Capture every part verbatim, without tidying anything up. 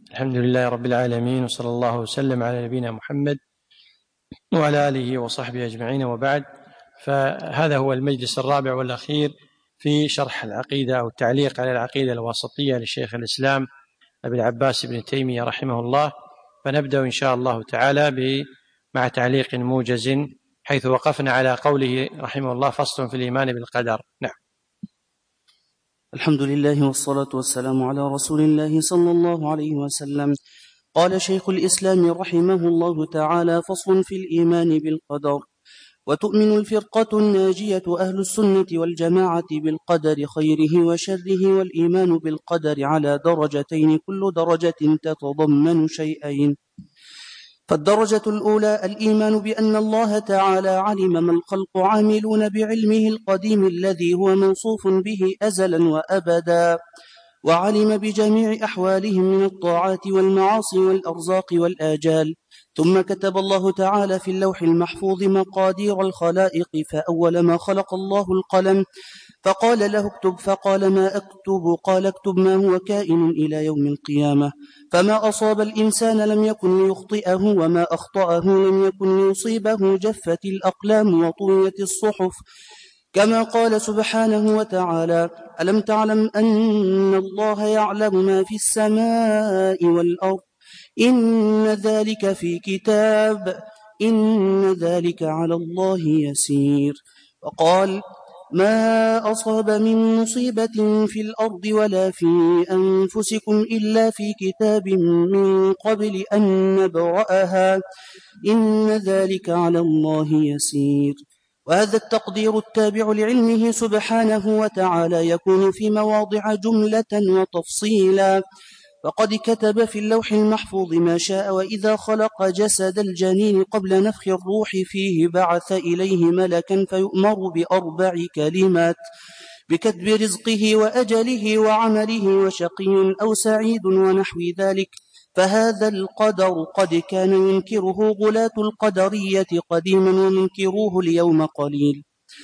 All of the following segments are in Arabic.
الحمد لله رب العالمين، وصلى الله وسلم على نبينا محمد وعلى آله وصحبه أجمعين، وبعد. فهذا هو المجلس الرابع والأخير في شرح العقيدة أو التعليق على العقيدة الواسطية لشيخ الإسلام أبي العباس بن تيمية رحمه الله. فنبدأ إن شاء الله تعالى مع تعليق موجز، حيث وقفنا على قوله رحمه الله: فصل في الإيمان بالقدر. نعم. الحمد لله والصلاة والسلام على رسول الله صلى الله عليه وسلم. قال شيخ الإسلام رحمه الله تعالى: فصل في الإيمان بالقدر. وتؤمن الفرقة الناجية أهل السنة والجماعة بالقدر خيره وشره، والإيمان بالقدر على درجتين، كل درجة تتضمن شيئين. فالدرجة الأولى الإيمان بأن الله تعالى علم ما الخلق عاملون بعلمه القديم الذي هو موصوف به أزلا وأبدا، وعلم بجميع أحوالهم من الطاعات والمعاصي والأرزاق والآجال. ثم كتب الله تعالى في اللوح المحفوظ مقادير الخلائق، فأول ما خلق الله القلم فقال له اكتب، فقال ما أكتب؟ قال اكتب ما هو كائن إلى يوم القيامة. فما أصاب الإنسان لم يكن ليخطئه، وما أخطأه لم يكن ليصيبه. جفت الأقلام وطويت الصحف، كما قال سبحانه وتعالى: ألم تعلم أن الله يعلم ما في السماء والأرض، إن ذلك في كتاب، إن ذلك على الله يسير. وقال: ما أصاب من مصيبة في الأرض ولا في أنفسكم إلا في كتاب من قبل أن نبرأها، إن ذلك على الله يسير. وهذا التقدير التابع لعلمه سبحانه وتعالى يكون في مواضع جملة وتفصيلا. فقد كتب في اللوح المحفوظ ما شاء، وإذا خلق جسد الجنين قبل نفخ الروح فيه بعث إليه ملكا فيؤمر بأربع كلمات بكتب رزقه وأجله وعمله وشقي أو سعيد ونحو ذلك. فهذا القدر قد كان ينكره غلاة القدرية قديما، ومنكروه اليوم قليل.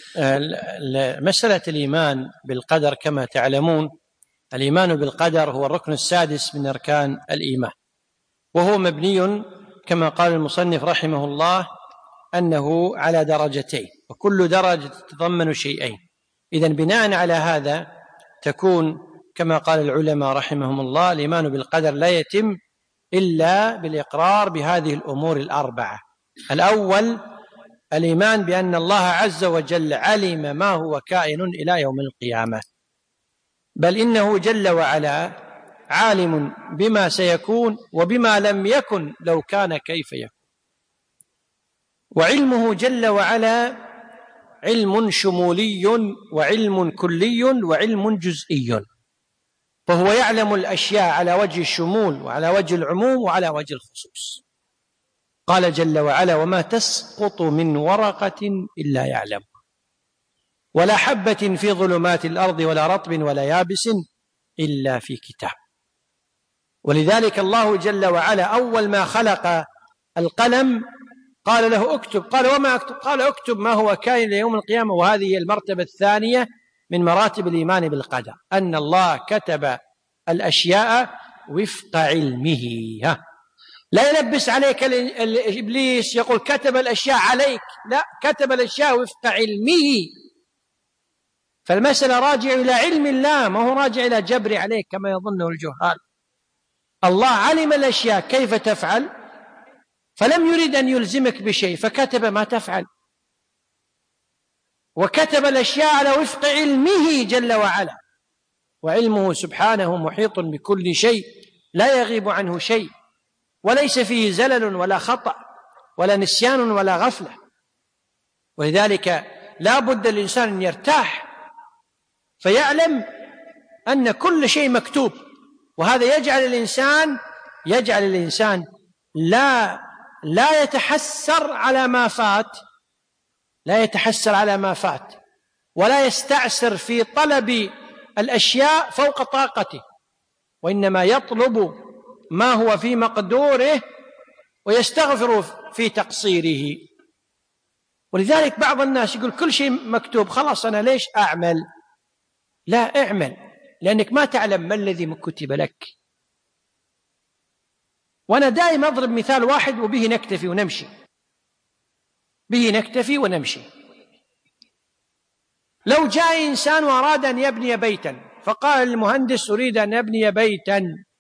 مسألة الإيمان بالقدر كما تعلمون، الإيمان بالقدر هو الركن السادس من أركان الإيمان، وهو مبني كما قال المصنف رحمه الله أنه على درجتين، وكل درجة تتضمن شيئين. إذن بناء على هذا تكون كما قال العلماء رحمهم الله: الإيمان بالقدر لا يتم إلا بالإقرار بهذه الأمور الأربعة. الأول الإيمان بأن الله عز وجل علم ما هو كائن إلى يوم القيامة، بل إنه جل وعلا عالم بما سيكون وبما لم يكن لو كان كيف يكون. وعلمه جل وعلا علم شمولي وعلم كلي وعلم جزئي، فهو يعلم الأشياء على وجه الشمول وعلى وجه العموم وعلى وجه الخصوص. قال جل وعلا: وما تسقط من ورقة إلا يعلمها، ولا حبة في ظلمات الأرض ولا رطب ولا يابس إلا في كتاب. ولذلك الله جل وعلا أول ما خلق القلم قال له اكتب، قال وما أكتب؟ قال اكتب ما هو كائن ليوم القيامة. وهذه هي المرتبة الثانية من مراتب الإيمان بالقدر، أن الله كتب الأشياء وفق علمه. ها، لا يلبس عليك إبليس يقول كتب الأشياء عليك، لا، كتب الأشياء وفق علمه. فالمسألة راجع إلى علم الله، ما هو راجع إلى جبر عليك كما يظنه الجهال. الله علم الأشياء كيف تفعل، فلم يريد أن يلزمك بشيء فكتب ما تفعل، وكتب الأشياء على وفق علمه جل وعلا. وعلمه سبحانه محيط بكل شيء، لا يغيب عنه شيء، وليس فيه زلل ولا خطأ ولا نسيان ولا غفلة. ولذلك لا بد الإنسان أن يرتاح فيعلم أن كل شيء مكتوب، وهذا يجعل الإنسان يجعل الإنسان لا لا يتحسر على ما فات لا يتحسر على ما فات ولا يستعسر في طلب الأشياء فوق طاقته، وإنما يطلب ما هو في مقدوره ويستغفر في تقصيره. ولذلك بعض الناس يقول كل شيء مكتوب، خلاص أنا ليش أعمل؟ لا، اعمل، لأنك ما تعلم ما الذي كتب لك. وأنا دائما أضرب مثال واحد وبه نكتفي ونمشي، به نكتفي ونمشي. لو جاء إنسان وأراد أن يبني بيتا، فقال المهندس أريد أن أبني بيتا،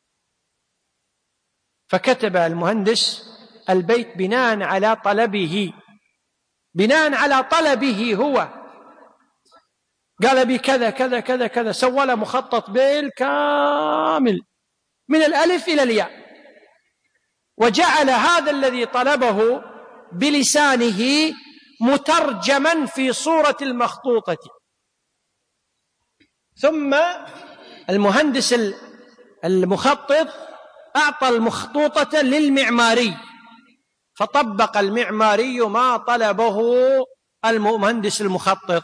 فكتب المهندس البيت بناء على طلبه، بناء على طلبه هو، قال بي كذا كذا كذا كذا، سوى له مخطط بالكامل من الألف إلى الياء، وجعل هذا الذي طلبه بلسانه مترجما في صورة المخطوطة. ثم المهندس المخطط أعطى المخطوطة للمعماري، فطبق المعماري ما طلبه المهندس المخطط.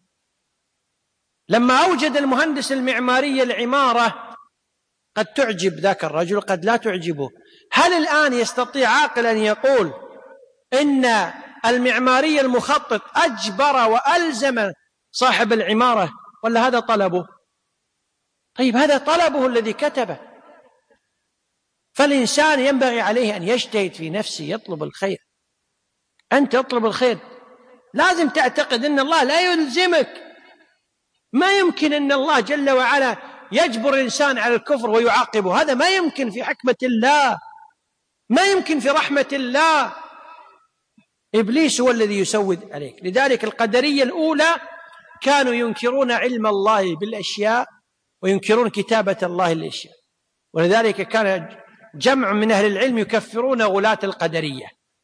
لما أوجد المهندس المعماري العمارة قد تعجب ذاك الرجل، قد لا تعجبه. هل الآن يستطيع عاقل أن يقول إن المعماري المخطط أجبر وألزم صاحب العمارة، ولا هذا طلبه؟ طيب هذا طلبه الذي كتبه. فالإنسان ينبغي عليه أن يجتهد في نفسه، يطلب الخير. أنت تطلب الخير، لازم تعتقد أن الله لا يلزمك. ما يمكن أن الله جل وعلا يجبر الإنسان على الكفر ويعاقبه، هذا ما يمكن في حكمة الله، ما يمكن في رحمة الله. إبليس هو الذي يسود عليك. لذلك القدرية الأولى كانوا ينكرون علم الله بالأشياء وينكرون كتابة الله للأشياء، ولذلك كان جمع من أهل العلم يكفرون غلاة القدرية،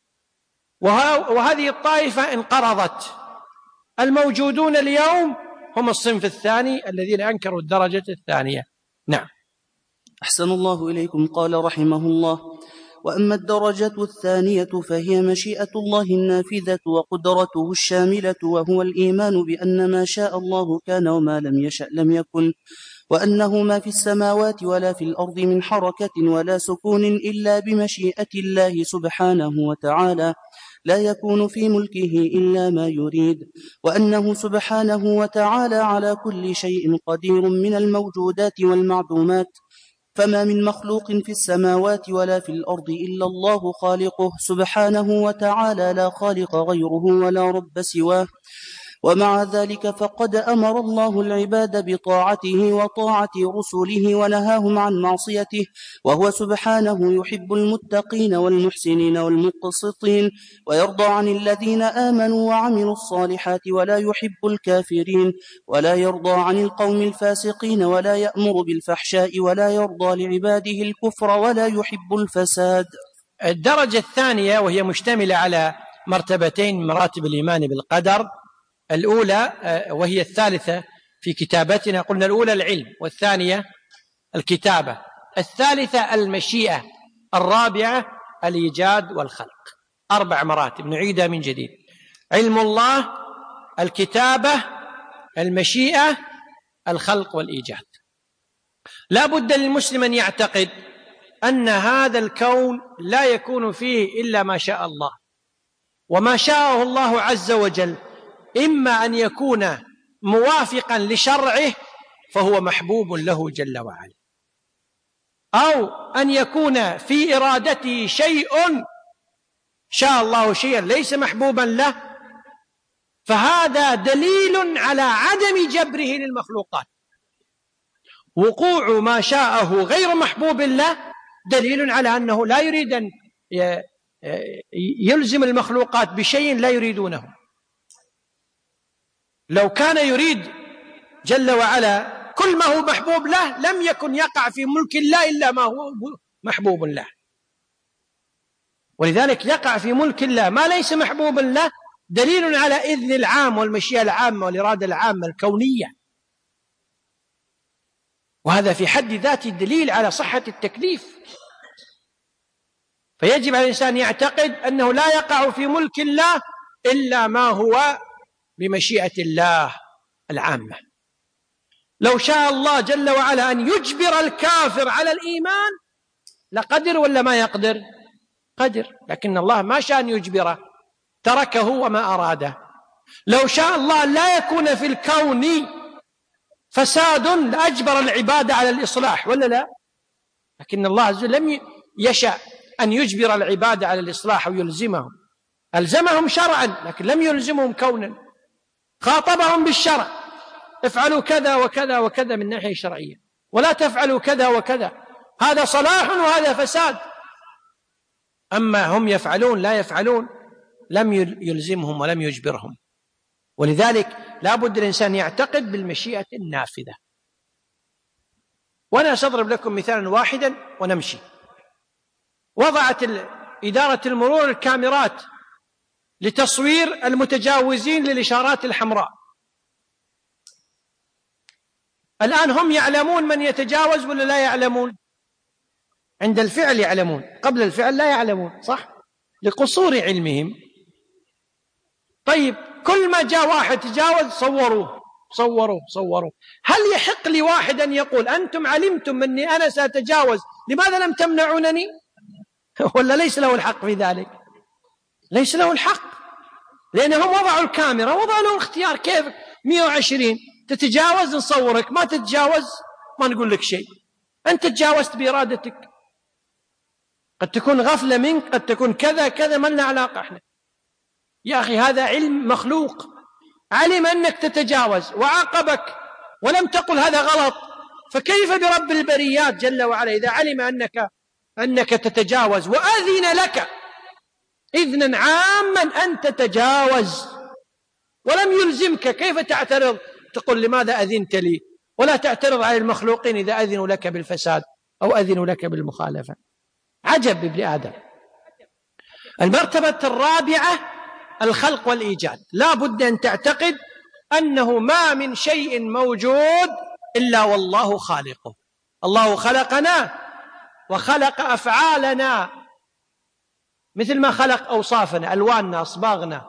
وهذه الطائفة انقرضت. الموجودون اليوم هم الصنف الثاني الذين أنكروا الدرجة الثانية. نعم. أحسن الله إليكم. قال رحمه الله: وأما الدرجة الثانية فهي مشيئة الله النافذة وقدرته الشاملة، وهو الإيمان بأن ما شاء الله كان وما لم يشأ لم يكن، وأنه ما في السماوات ولا في الأرض من حركة ولا سكون إلا بمشيئة الله سبحانه وتعالى، لا يكون في ملكه إلا ما يريد، وأنه سبحانه وتعالى على كل شيء قدير من الموجودات والمعدومات، فما من مخلوق في السماوات ولا في الأرض إلا الله خالقه سبحانه وتعالى، لا خالق غيره ولا رب سواه. ومع ذلك فقد أمر الله العباد بطاعته وطاعة رسله ونهاهم عن معصيته، وهو سبحانه يحب المتقين والمحسنين والمقسطين، ويرضى عن الذين آمنوا وعملوا الصالحات ولا يحب الكافرين، ولا يرضى عن القوم الفاسقين، ولا يأمر بالفحشاء ولا يرضى لعباده الكفر ولا يحب الفساد. الدرجة الثانية وهي مشتملة على مرتبتين مراتب الإيمان بالقدر. الأولى وهي الثالثة في كتابتنا، قلنا الأولى العلم، والثانية الكتابة، الثالثة المشيئة، الرابعة الإيجاد والخلق. أربع مراتب نعيدها من جديد: علم الله، الكتابة، المشيئة، الخلق والإيجاد. لا بد للمسلم أن يعتقد أن هذا الكون لا يكون فيه إلا ما شاء الله، وما شاءه الله عز وجل إما أن يكون موافقا لشرعه فهو محبوب له جل وعلا، أو أن يكون في إرادته شيء شاء الله شيئا ليس محبوبا له، فهذا دليل على عدم جبره للمخلوقات. وقوع ما شاءه غير محبوب له دليل على أنه لا يريد أن يلزم المخلوقات بشيء لا يريدونه. لو كان يريد جل وعلا كل ما هو محبوب له لم يكن يقع في ملك الله إلا ما هو محبوب له، ولذلك يقع في ملك الله ما ليس محبوبا له دليل على إذن العام والمشيئة العامة والإرادة العامة الكونية، وهذا في حد ذاته دليل على صحة التكليف. فيجب على الإنسان يعتقد أنه لا يقع في ملك الله إلا ما هو بمشيئة الله العامة. لو شاء الله جل وعلا أن يجبر الكافر على الإيمان لقدر ولا ما يقدر؟ قدر، لكن الله ما شاء أن يجبره، تركه وما أراده. لو شاء الله لا يكون في الكون فساد لأجبر العباد على الإصلاح ولا لا؟ لكن الله عز وجل لم يشاء أن يجبر العباد على الإصلاح ويلزمهم، ألزمهم شرعا لكن لم يلزمهم كونا، خاطبهم بالشرع: افعلوا كذا وكذا وكذا من ناحية شرعية، ولا تفعلوا كذا وكذا، هذا صلاح وهذا فساد. أما هم يفعلون لا يفعلون، لم يلزمهم ولم يجبرهم. ولذلك لا بد الإنسان يعتقد بالمشيئة النافذة. وأنا سأضرب لكم مثالا واحدا ونمشي. وضعت إدارة المرور الكاميرات لتصوير المتجاوزين للإشارات الحمراء. الآن هم يعلمون من يتجاوز ولا لا يعلمون؟ عند الفعل يعلمون، قبل الفعل لا يعلمون، صح؟ لقصور علمهم. طيب كل ما جاء واحد تجاوز صوروه صوروه صوروه. هل يحق لواحد أن يقول: أنتم علمتم أني أنا سأتجاوز، لماذا لم تمنعونني؟ ولا ليس له الحق في ذلك؟ ليس له الحق، لأنهم وضعوا الكاميرا، وضعوا له الاختيار. كيف مئة وعشرين تتجاوز نصورك، ما تتجاوز ما نقول لك شيء. أنت تجاوزت بإرادتك، قد تكون غفلة منك، قد تكون كذا كذا، ما لنا علاقة احنا. يا أخي هذا علم مخلوق، علم أنك تتجاوز وعاقبك ولم تقل هذا غلط، فكيف برب البريات جل وعلا إذا علم أنك أنك تتجاوز وأذن لك إذنا عاما أن تتجاوز ولم يلزمك؟ كيف تعترض تقول لماذا أذنت لي؟ ولا تعترض على المخلوقين إذا أذنوا لك بالفساد أو أذنوا لك بالمخالفة. عجب ابن آدم. المرتبة الرابعة الخلق والإيجاد. لا بد أن تعتقد أنه ما من شيء موجود إلا والله خالقه. الله خلقنا وخلق أفعالنا مثل ما خلق أوصافنا، ألواننا، أصباغنا،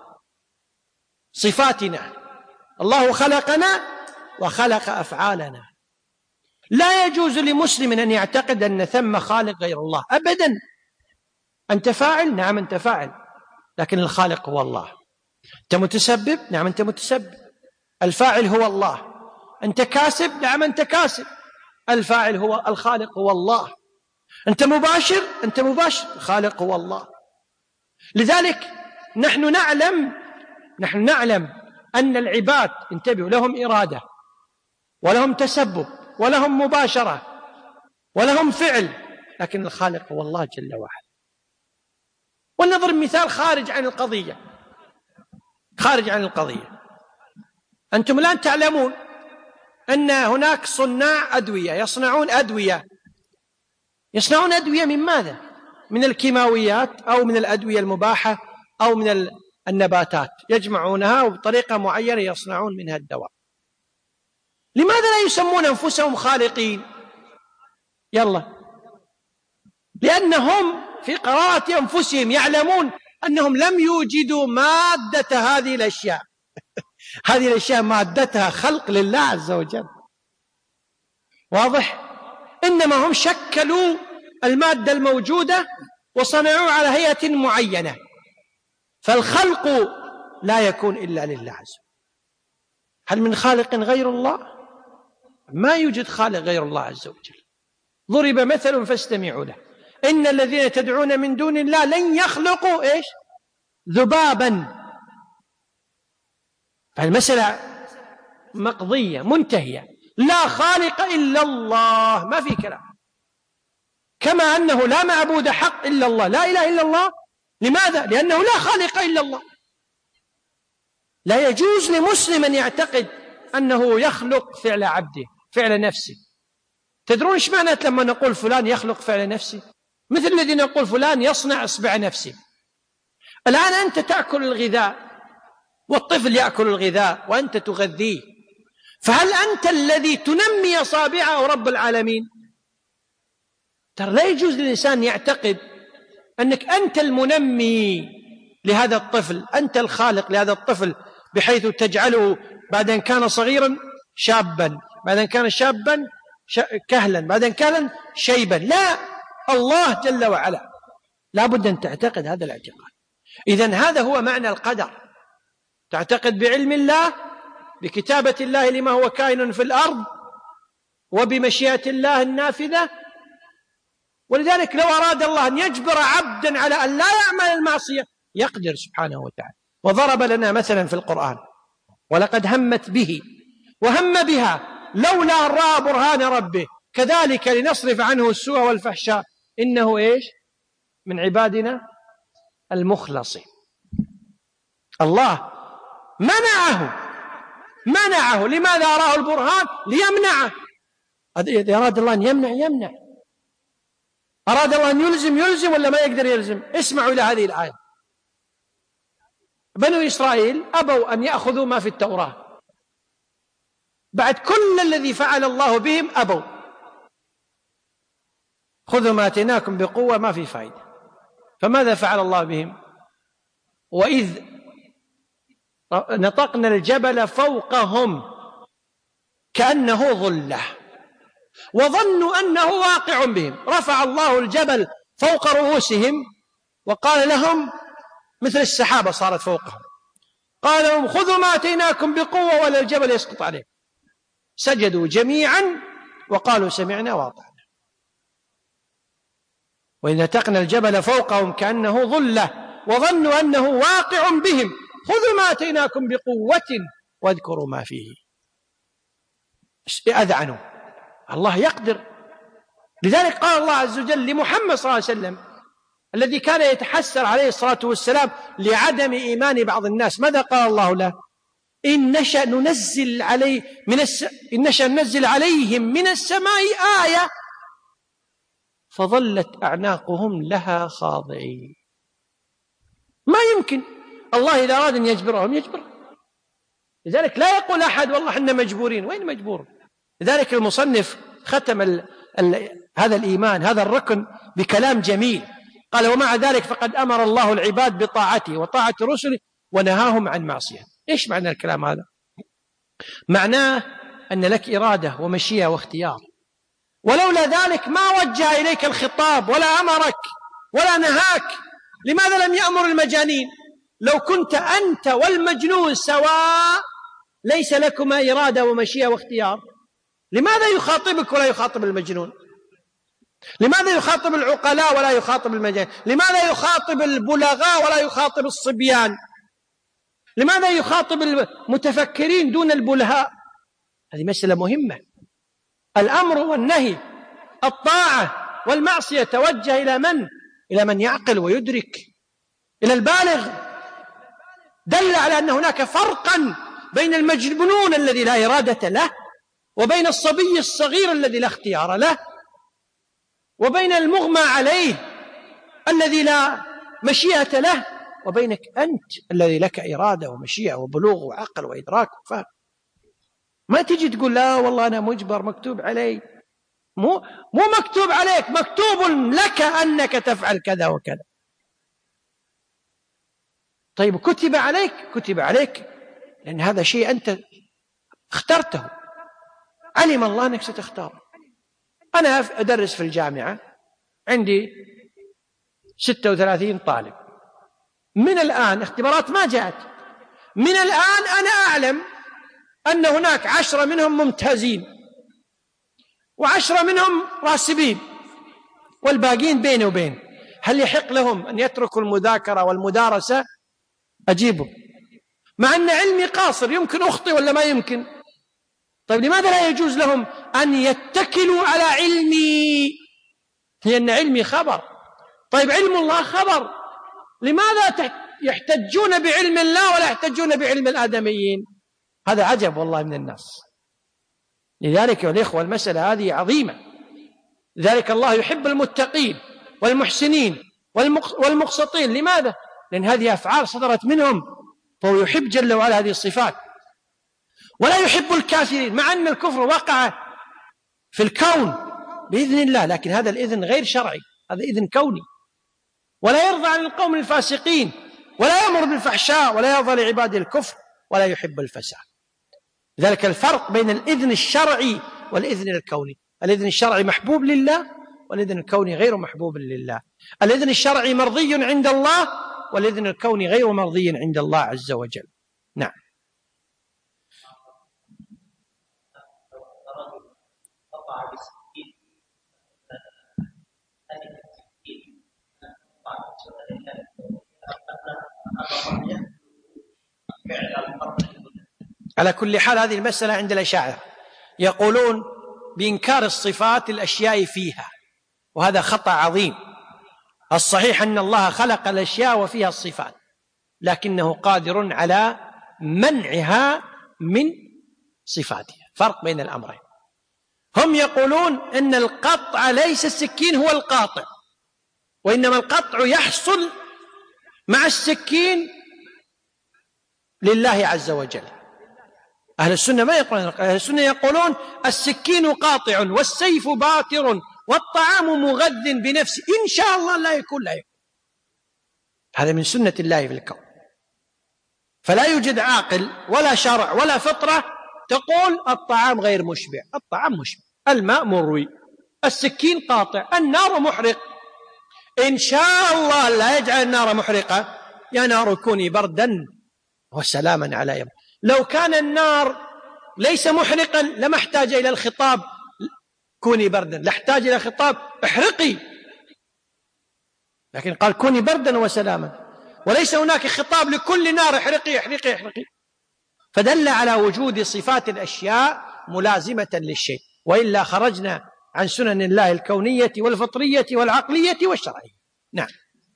صفاتنا. الله خلقنا وخلق أفعالنا. لا يجوز لمسلم أن يعتقد أن ثم خالق غير الله أبدا. أنت فاعل؟ نعم أنت فاعل، لكن الخالق هو الله. أنت متسبب؟ نعم أنت متسبب، الفاعل هو الله. أنت كاسب؟ نعم أنت كاسب، الفاعل هو الخالق هو الله. أنت مباشر؟ أنت مباشر، الخالق هو الله. لذلك نحن نعلم نحن نعلم أن العباد، انتبهوا، لهم إرادة ولهم تسبب ولهم مباشرة ولهم فعل، لكن الخالق هو الله جل وعلا. ونضرب مثال خارج عن القضية خارج عن القضية أنتم الآن تعلمون أن هناك صناع أدوية يصنعون أدوية يصنعون أدوية من ماذا؟ من الكيماويات أو من الأدوية المباحة أو من النباتات، يجمعونها وبطريقة معينة يصنعون منها الدواء. لماذا لا يسمون أنفسهم خالقين؟ يلا، لأنهم في قرارة أنفسهم يعلمون أنهم لم يوجدوا مادة هذه الأشياء هذه الأشياء مادتها خلق لله عز وجل، واضح؟ إنما هم شكلوا المادة الموجودة وصنعوا على هيئة معينة، فالخلق لا يكون إلا لله عز وجل. هل من خالق غير الله؟ ما يوجد خالق غير الله عز وجل. ضرب مثل فاستمعوا له: إن الذين تدعون من دون الله لن يخلقوا إيش؟ ذبابا. فالمسألة مقضية منتهية، لا خالق إلا الله، ما في كلام. كما أنه لا معبود حق إلا الله، لا إله إلا الله. لماذا؟ لأنه لا خالق إلا الله. لا يجوز لمسلم أن يعتقد أنه يخلق فعل عبده، فعل نفسه. تدرون إيش معنى لما نقول فلان يخلق فعل نفسه؟ مثل الذي نقول فلان يصنع إصبع نفسه. الآن أنت تأكل الغذاء والطفل يأكل الغذاء وأنت تغذيه، فهل أنت الذي تنمي أصابعه أو رب العالمين؟ ترى لا يجوز للإنسان يعتقد أنك أنت المنمي لهذا الطفل، أنت الخالق لهذا الطفل، بحيث تجعله بعد أن كان صغيرا شابا، بعد أن كان شابا كهلا، بعد أن كان شيبا. لا، الله جل وعلا. لا بد أن تعتقد هذا الاعتقاد. إذن هذا هو معنى القدر. تعتقد بعلم الله، بكتابة الله لما هو كائن في الأرض، وبمشيئة الله النافذة، ولذلك لو أراد الله أن يجبر عبدا على أن لا يعمل المعصية يقدر سبحانه وتعالى. وضرب لنا مثلا في القرآن: ولقد همت به وهم بها لولا أن رأى برهان ربه كذلك لنصرف عنه السوء والفحشاء إنه إيش؟ من عبادنا المخلصين. الله منعه منعه لماذا أراه البرهان؟ ليمنعه. إذا أراد الله أن يمنع يمنع، أراد الله أن يلزم يلزم ولا ما يقدر يلزم. اسمعوا إلى هذه الآية: بنو إسرائيل أبوا أن يأخذوا ما في التوراة، بعد كل الذي فعل الله بهم أبوا. خذوا ما أتيناكم بقوة، ما في فائدة. فماذا فعل الله بهم؟ وإذ نطقنا الجبل فوقهم كأنه ظلة وظنوا أنه واقع بهم، رفع الله الجبل فوق رؤوسهم وقال لهم مثل السحابة صارت فوقهم، قال لهم خذوا ما أتيناكم بقوة ولا الجبل يسقط عليكم. سجدوا جميعا وقالوا سمعنا وأطعنا. وإذ نتقنا الجبل فوقهم كأنه ظلة وظنوا أنه واقع بهم خذوا ما أتيناكم بقوة واذكروا ما فيه. أذعنوا. الله يقدر. لذلك قال الله عز وجل لمحمد صلى الله عليه وسلم الذي كان يتحسر عليه الصلاة والسلام لعدم إيمان بعض الناس، ماذا قال الله له؟ إن نشأ ننزل عليه من الس... إن نشأ ننزل عليهم من السماء آية فظلت أعناقهم لها خاضعين. ما يمكن الله إذا أراد أن يجبرهم يجبرهم. لذلك لا يقول أحد والله إحنا مجبورين. وين مجبور؟ لذلك المصنف ختم ال... ال... هذا الإيمان، هذا الركن، بكلام جميل. قال: ومع ذلك فقد أمر الله العباد بطاعته وطاعة رسله ونهاهم عن معصيته. إيش معنى الكلام هذا؟ معناه أن لك إرادة ومشيئة واختيار، ولولا ذلك ما وجه إليك الخطاب ولا أمرك ولا نهاك. لماذا لم يأمر المجانين؟ لو كنت أنت والمجنون سواء ليس لكما إرادة ومشيئة واختيار، لماذا يخاطبك ولا يخاطب المجنون؟ لماذا يخاطب العقلاء ولا يخاطب المجانين؟ لماذا يخاطب البلغاء ولا يخاطب الصبيان؟ لماذا يخاطب المتفكرين دون البلهاء؟ هذه مسألة مهمة. الأمر والنهي، الطاعة والمعصية توجه إلى من؟ إلى من يعقل ويدرك، إلى البالغ. دل على أن هناك فرقا بين المجنون الذي لا إرادة له، وبين الصبي الصغير الذي لا اختيار له، وبين المغمى عليه الذي لا مشيئة له، وبينك أنت الذي لك إرادة ومشيئة وبلوغ وعقل وإدراك وفهم. ما تجي تقول لا والله أنا مجبر مكتوب علي. مو, مو مكتوب عليك، مكتوب لك أنك تفعل كذا وكذا. طيب كتب عليك؟ كتب عليك لأن هذا شيء أنت اخترته، علم الله أنك ستختاره. أنا أدرس في الجامعة، عندي ستة وثلاثين طالب. من الآن اختبارات ما جاءت، من الآن أنا أعلم أن هناك عشرة منهم ممتازين وعشرة منهم راسبين والباقين بين وبين. هل يحق لهم أن يتركوا المذاكرة والمدارسة؟ أجيبه، مع أن علمي قاصر، يمكن أخطئ ولا ما يمكن. طيب لماذا لا يجوز لهم أن يتكلوا على علمي؟ لأن علمي خبر. طيب علم الله خبر، لماذا يحتجون بعلم الله ولا يحتجون بعلم الآدميين؟ هذا عجب والله من الناس. لذلك يا الإخوة المسألة هذه عظيمة. لذلك الله يحب المتقين والمحسنين والمقسطين. لماذا؟ لأن هذه أفعال صدرت منهم، فهو يحب جل وعلا هذه الصفات. ولا يحب الكافرين، مع أن الكفر وقع في الكون بإذن الله، لكن هذا الإذن غير شرعي، هذا إذن كوني. ولا يرضى عن القوم الفاسقين، ولا يأمر بالفحشاء، ولا يرضى لعباده الكفر، ولا يحب الفساد. لذلك الفرق بين الإذن الشرعي والإذن الكوني. الإذن الشرعي محبوب لله، والإذن الكوني غير محبوب لله. الإذن الشرعي مرضي عند الله، والإذن الكوني غير مرضي عند الله عز وجل. نعم. قطع بالسكين، هل على كل حال هذه المسألة عند الأشاعرة يقولون بإنكار الصفات الأشياء فيها، وهذا خطأ عظيم. الصحيح أن الله خلق الأشياء وفيها الصفات، لكنه قادر على منعها من صفاتها. فرق بين الأمرين. هم يقولون أن القطع ليس السكين هو القاطع، وإنما القطع يحصل مع السكين لله عز وجل. أهل السنة ما يقولون، أهل السنة يقولون السكين قاطع والسيف باتر والطعام مغذ بنفسه، إن شاء الله لا يكون لا يكون. هذا من سنة الله في الكون. فلا يوجد عاقل ولا شرع ولا فطرة تقول الطعام غير مشبع. الطعام مشبع، الماء مروي، السكين قاطع، النار محرق. إن شاء الله لا يجعل النار محرقة، يا نار كوني بردا وسلاما على يوم. لو كان النار ليس محرقا لما احتاج إلى الخطاب كوني بردا، لا احتاج إلى خطاب احرقي، لكن قال كوني بردا وسلاما، وليس هناك خطاب لكل نار احرقي احرقي احرقي. فدل على وجود صفات الأشياء ملازمة للشيء، وإلا خرجنا عن سنن الله الكونية والفطرية والعقلية والشرعية. نعم.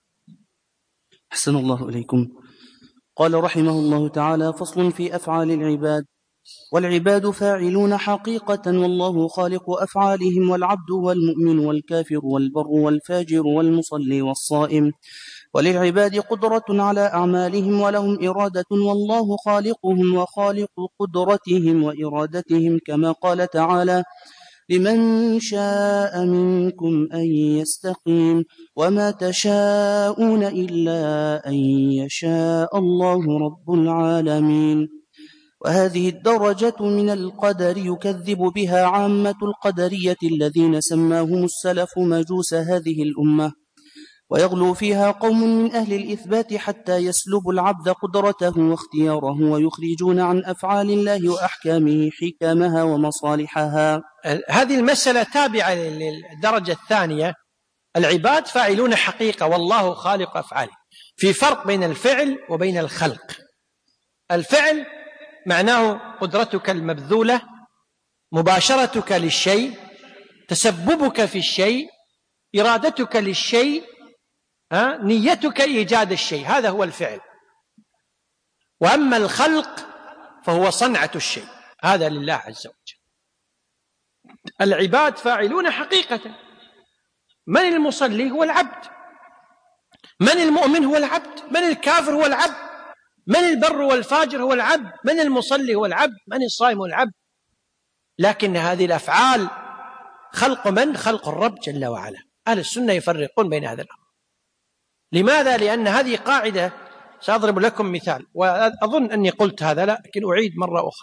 أحسن الله إليكم. قال رحمه الله تعالى: فصل في أفعال العباد. والعباد فاعلون حقيقة، والله خالق أفعالهم، والعبد والمؤمن والكافر والبر والفاجر والمصلي والصائم. وللعباد قدرة على أعمالهم ولهم إرادة، والله خالقهم وخالق قدرتهم وإرادتهم، كما قال تعالى: لمن شاء منكم أن يستقيم، وما تشاءون إلا أن يشاء الله رب العالمين. وهذه الدرجة من القدر يكذب بها عامة القدرية الذين سماهم السلف مجوس هذه الأمة، ويغلو فيها قوم من أهل الإثبات حتى يسلب العبد قدرته واختياره، ويخرجون عن أفعال الله وأحكامه حكمها ومصالحها. هذه المسألة تابعة للدرجة الثانية. العباد فاعلون حقيقة، والله خالق أفعاله. في فرق بين الفعل وبين الخلق. الفعل معناه قدرتك المبذولة، مباشرتك للشيء، تسببك في الشيء، إرادتك للشيء، ها؟ نيتك إيجاد الشيء، هذا هو الفعل. وأما الخلق فهو صنعة الشيء، هذا لله عز وجل. العباد فاعلون حقيقة. من المصلي هو العبد، من المؤمن هو العبد، من الكافر هو العبد، من البر والفاجر هو العبد، من المصلي هو العبد، من الصائم هو العبد. لكن هذه الأفعال خلق من؟ خلق الرب جل وعلا. أهل السنة يفرقون بين هذا الأمر. لماذا؟ لأن هذه قاعدة. سأضرب لكم مثال، وأظن أني قلت هذا، لكن أعيد مرة أخرى.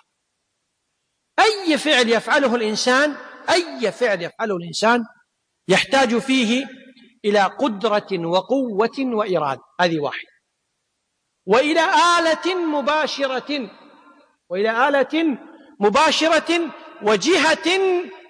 أي فعل يفعله الإنسان أي فعل يفعله الإنسان يحتاج فيه إلى قدرة وقوة وإرادة، هذه واحد، وإلى آلة مباشرة وإلى آلة مباشرة وجهة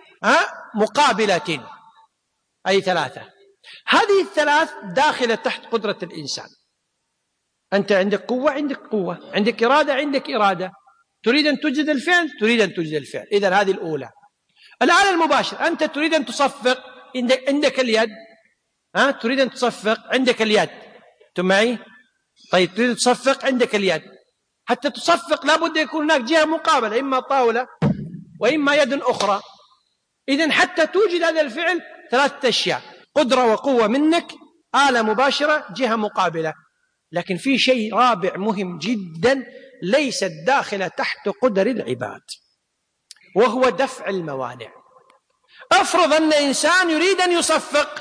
مقابلة، أي ثلاثة. هذه الثلاث داخلة تحت قدرة الإنسان. أنت عندك قوة، عندك قوة، عندك إرادة، عندك إرادة. تريد أن تجد الفعل، تريد أن تجد الفعل. إذن هذه الأولى. الآلة المباشرة، أنت تريد أن تصفق، عندك, عندك اليد، ها؟ تريد أن تصفق، عندك اليد. أنتم معي؟ طيب تريد تصفق، عندك اليد. حتى تصفق لابد يكون هناك جهة مقابلة، إما طاولة وإما يد أخرى. إذن حتى توجد هذا الفعل ثلاثة أشياء: قدرة وقوة منك، آلة مباشرة، جهة مقابلة. لكن في شيء رابع مهم جدا ليست داخلة تحت قدر العباد، وهو دفع الموانع. أفرض أن إنسان يريد أن يصفق،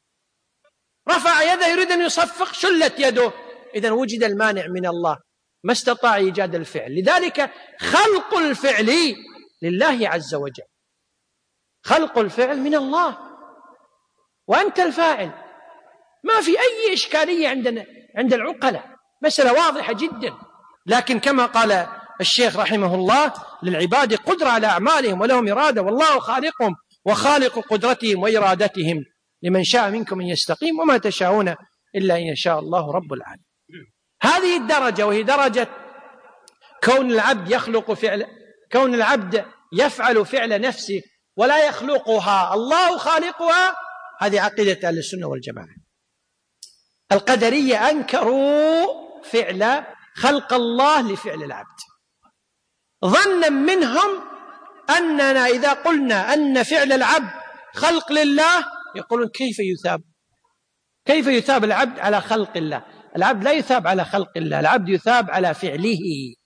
رفع يده يريد أن يصفق، شلت يده، إذن وجد المانع من الله، ما استطاع إيجاد الفعل. لذلك خلق الفعل لله عز وجل، خلق الفعل من الله، وأنت الفاعل. ما في أي إشكالية عندنا عند العقلاء، مسألة واضحة جدا. لكن كما قال الشيخ رحمه الله: للعباد قدرة على أعمالهم ولهم إرادة، والله خالقهم وخالق قدرتهم وإرادتهم، لمن شاء منكم أن يستقيم، وما تشاءون إلا أن يشاء الله رب العالمين. هذه الدرجة، وهي درجة كون العبد يخلق فعل كون العبد يفعل فعل نفسه ولا يخلقها، الله خالقها، هذه عقيدة أهل السنة والجماعة. القدرية أنكروا فعل خلق الله لفعل العبد، ظنا منهم أننا إذا قلنا أن فعل العبد خلق لله يقولون كيف يثاب كيف يثاب العبد على خلق الله؟ العبد لا يثاب على خلق الله، العبد يثاب على فعله.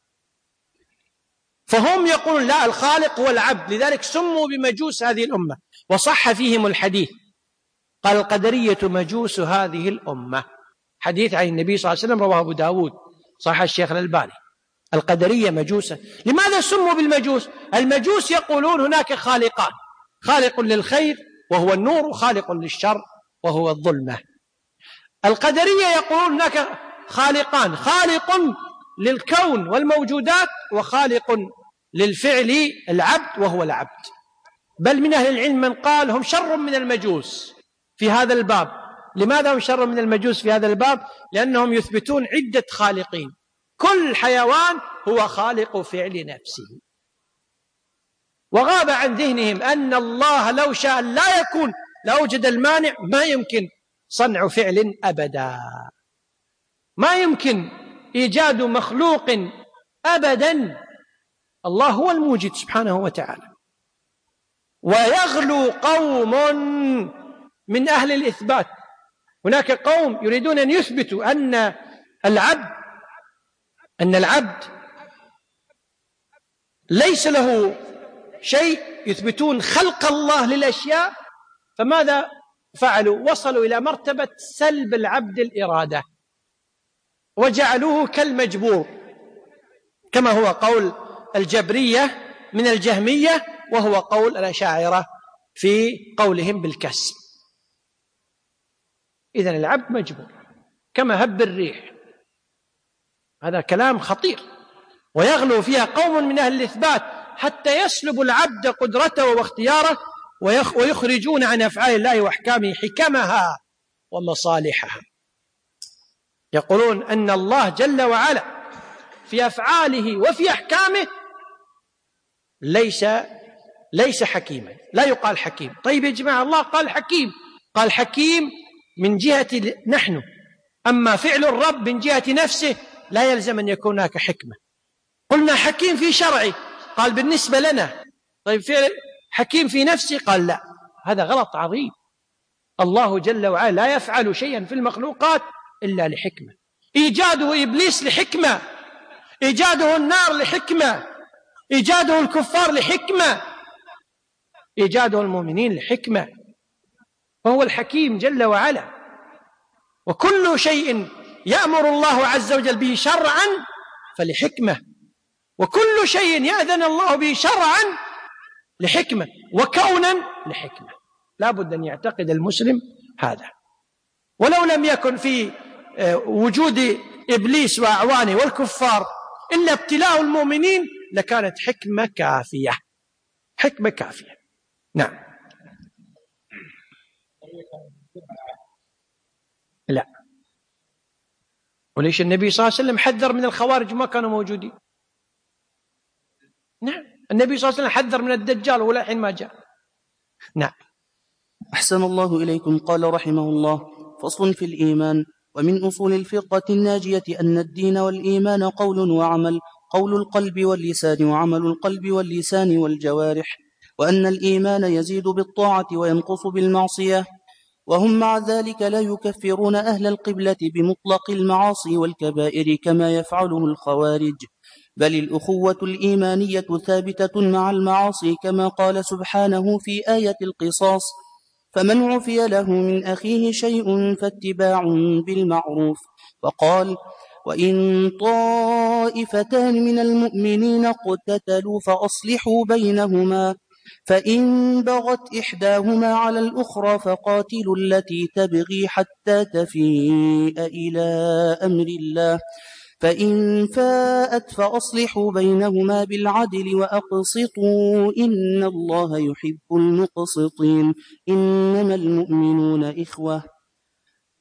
فهم يقولون لا، الخالق هو العبد، لذلك سموا بمجوس هذه الأمة، وصح فيهم الحديث قال القدرية مجوس هذه الأمة، حديث عن النبي صلى الله عليه وسلم رواه أبو داود صحيح الشيخ الألباني. القدرية مجوسة. لماذا سموا بالمجوس؟ المجوس يقولون هناك خالقان، خالق للخير وهو النور، وخالق للشر وهو الظلمة. القدرية يقولون هناك خالقان، خالق للكون والموجودات وخالق للفعل العبد وهو العبد. بل من أهل العلم من قال هم شر من المجوس في هذا الباب. لماذا هم شر من المجوس في هذا الباب؟ لأنهم يثبتون عدة خالقين، كل حيوان هو خالق فعل نفسه، وغاب عن ذهنهم أن الله لو شاء لا يكون لأوجد المانع، ما يمكن صنع فعل أبدا، ما يمكن إيجاد مخلوق أبدا، الله هو الموجد سبحانه وتعالى. ويغلو قوم من أهل الإثبات، هناك قوم يريدون أن يثبتوا أن العبد أن العبد ليس له شيء، يثبتون خلق الله للأشياء. فماذا فعلوا؟ وصلوا إلى مرتبة سلب العبد الإرادة، وجعلوه كالمجبور، كما هو قول الجبرية من الجهمية، وهو قول الأشاعرة في قولهم بالكسب. إذن العبد مجبور كما هب الريح، هذا كلام خطير. ويغلو فيها قوم من أهل الإثبات حتى يسلب العبد قدرته واختياره، ويخرجون عن أفعال الله وأحكامه حكمها ومصالحها. يقولون أن الله جل وعلا في أفعاله وفي أحكامه ليس ليس حكيما، لا يقال حكيم. طيب يا جماعة، الله قال حكيم، قال حكيم من جهة نحن، أما فعل الرب من جهة نفسه لا يلزم أن يكون هناك حكمة. قلنا حكيم في شرعه، قال بالنسبة لنا. طيب فعل حكيم في نفسه، قال لا، هذا غلط عظيم. الله جل وعلا لا يفعل شيئا في المخلوقات إلا لحكمة. إيجاده إبليس لحكمة، إيجاده النار لحكمة، إيجاده الكفار لحكمة، إيجاده المؤمنين لحكمة، فهو الحكيم جل وعلا. وكل شيء يأمر الله عز وجل به شرعا فلحكمة، وكل شيء يأذن الله به شرعا لحكمة، وكونا لحكمة. لا بد أن يعتقد المسلم هذا. ولو لم يكن في وجود إبليس وأعوانه والكفار إلا ابتلاء المؤمنين لكانت حكمة كافية، حكمة كافية. نعم. لا، وليش النبي صلى الله عليه وسلم حذر من الخوارج ما كانوا موجودين؟ نعم، النبي صلى الله عليه وسلم حذر من الدجال ولا حين ما جاء. نعم. أحسن الله إليكم. قال رحمه الله: فصل في الإيمان. ومن أصول الفرقة الناجية أن الدين والإيمان قول وعمل، قول القلب واللسان وعمل القلب واللسان والجوارح، وأن الإيمان يزيد بالطاعة وينقص بالمعصية، وهم مع ذلك لا يكفرون أهل القبلة بمطلق المعاصي والكبائر كما يفعله الخوارج، بل الأخوة الإيمانية ثابتة مع المعاصي، كما قال سبحانه في آية القصاص: فمن عفي له من أخيه شيء فاتباع بالمعروف. وقال: وإن طائفتان من المؤمنين اقتتلوا فأصلحوا بينهما، فإن بغت إحداهما على الأخرى فقاتلوا التي تبغي حتى تفيء إلى أمر الله، فإن فاءت فأصلحوا بينهما بالعدل وأقسطوا إن الله يحب المقسطين، إنما المؤمنون إخوة.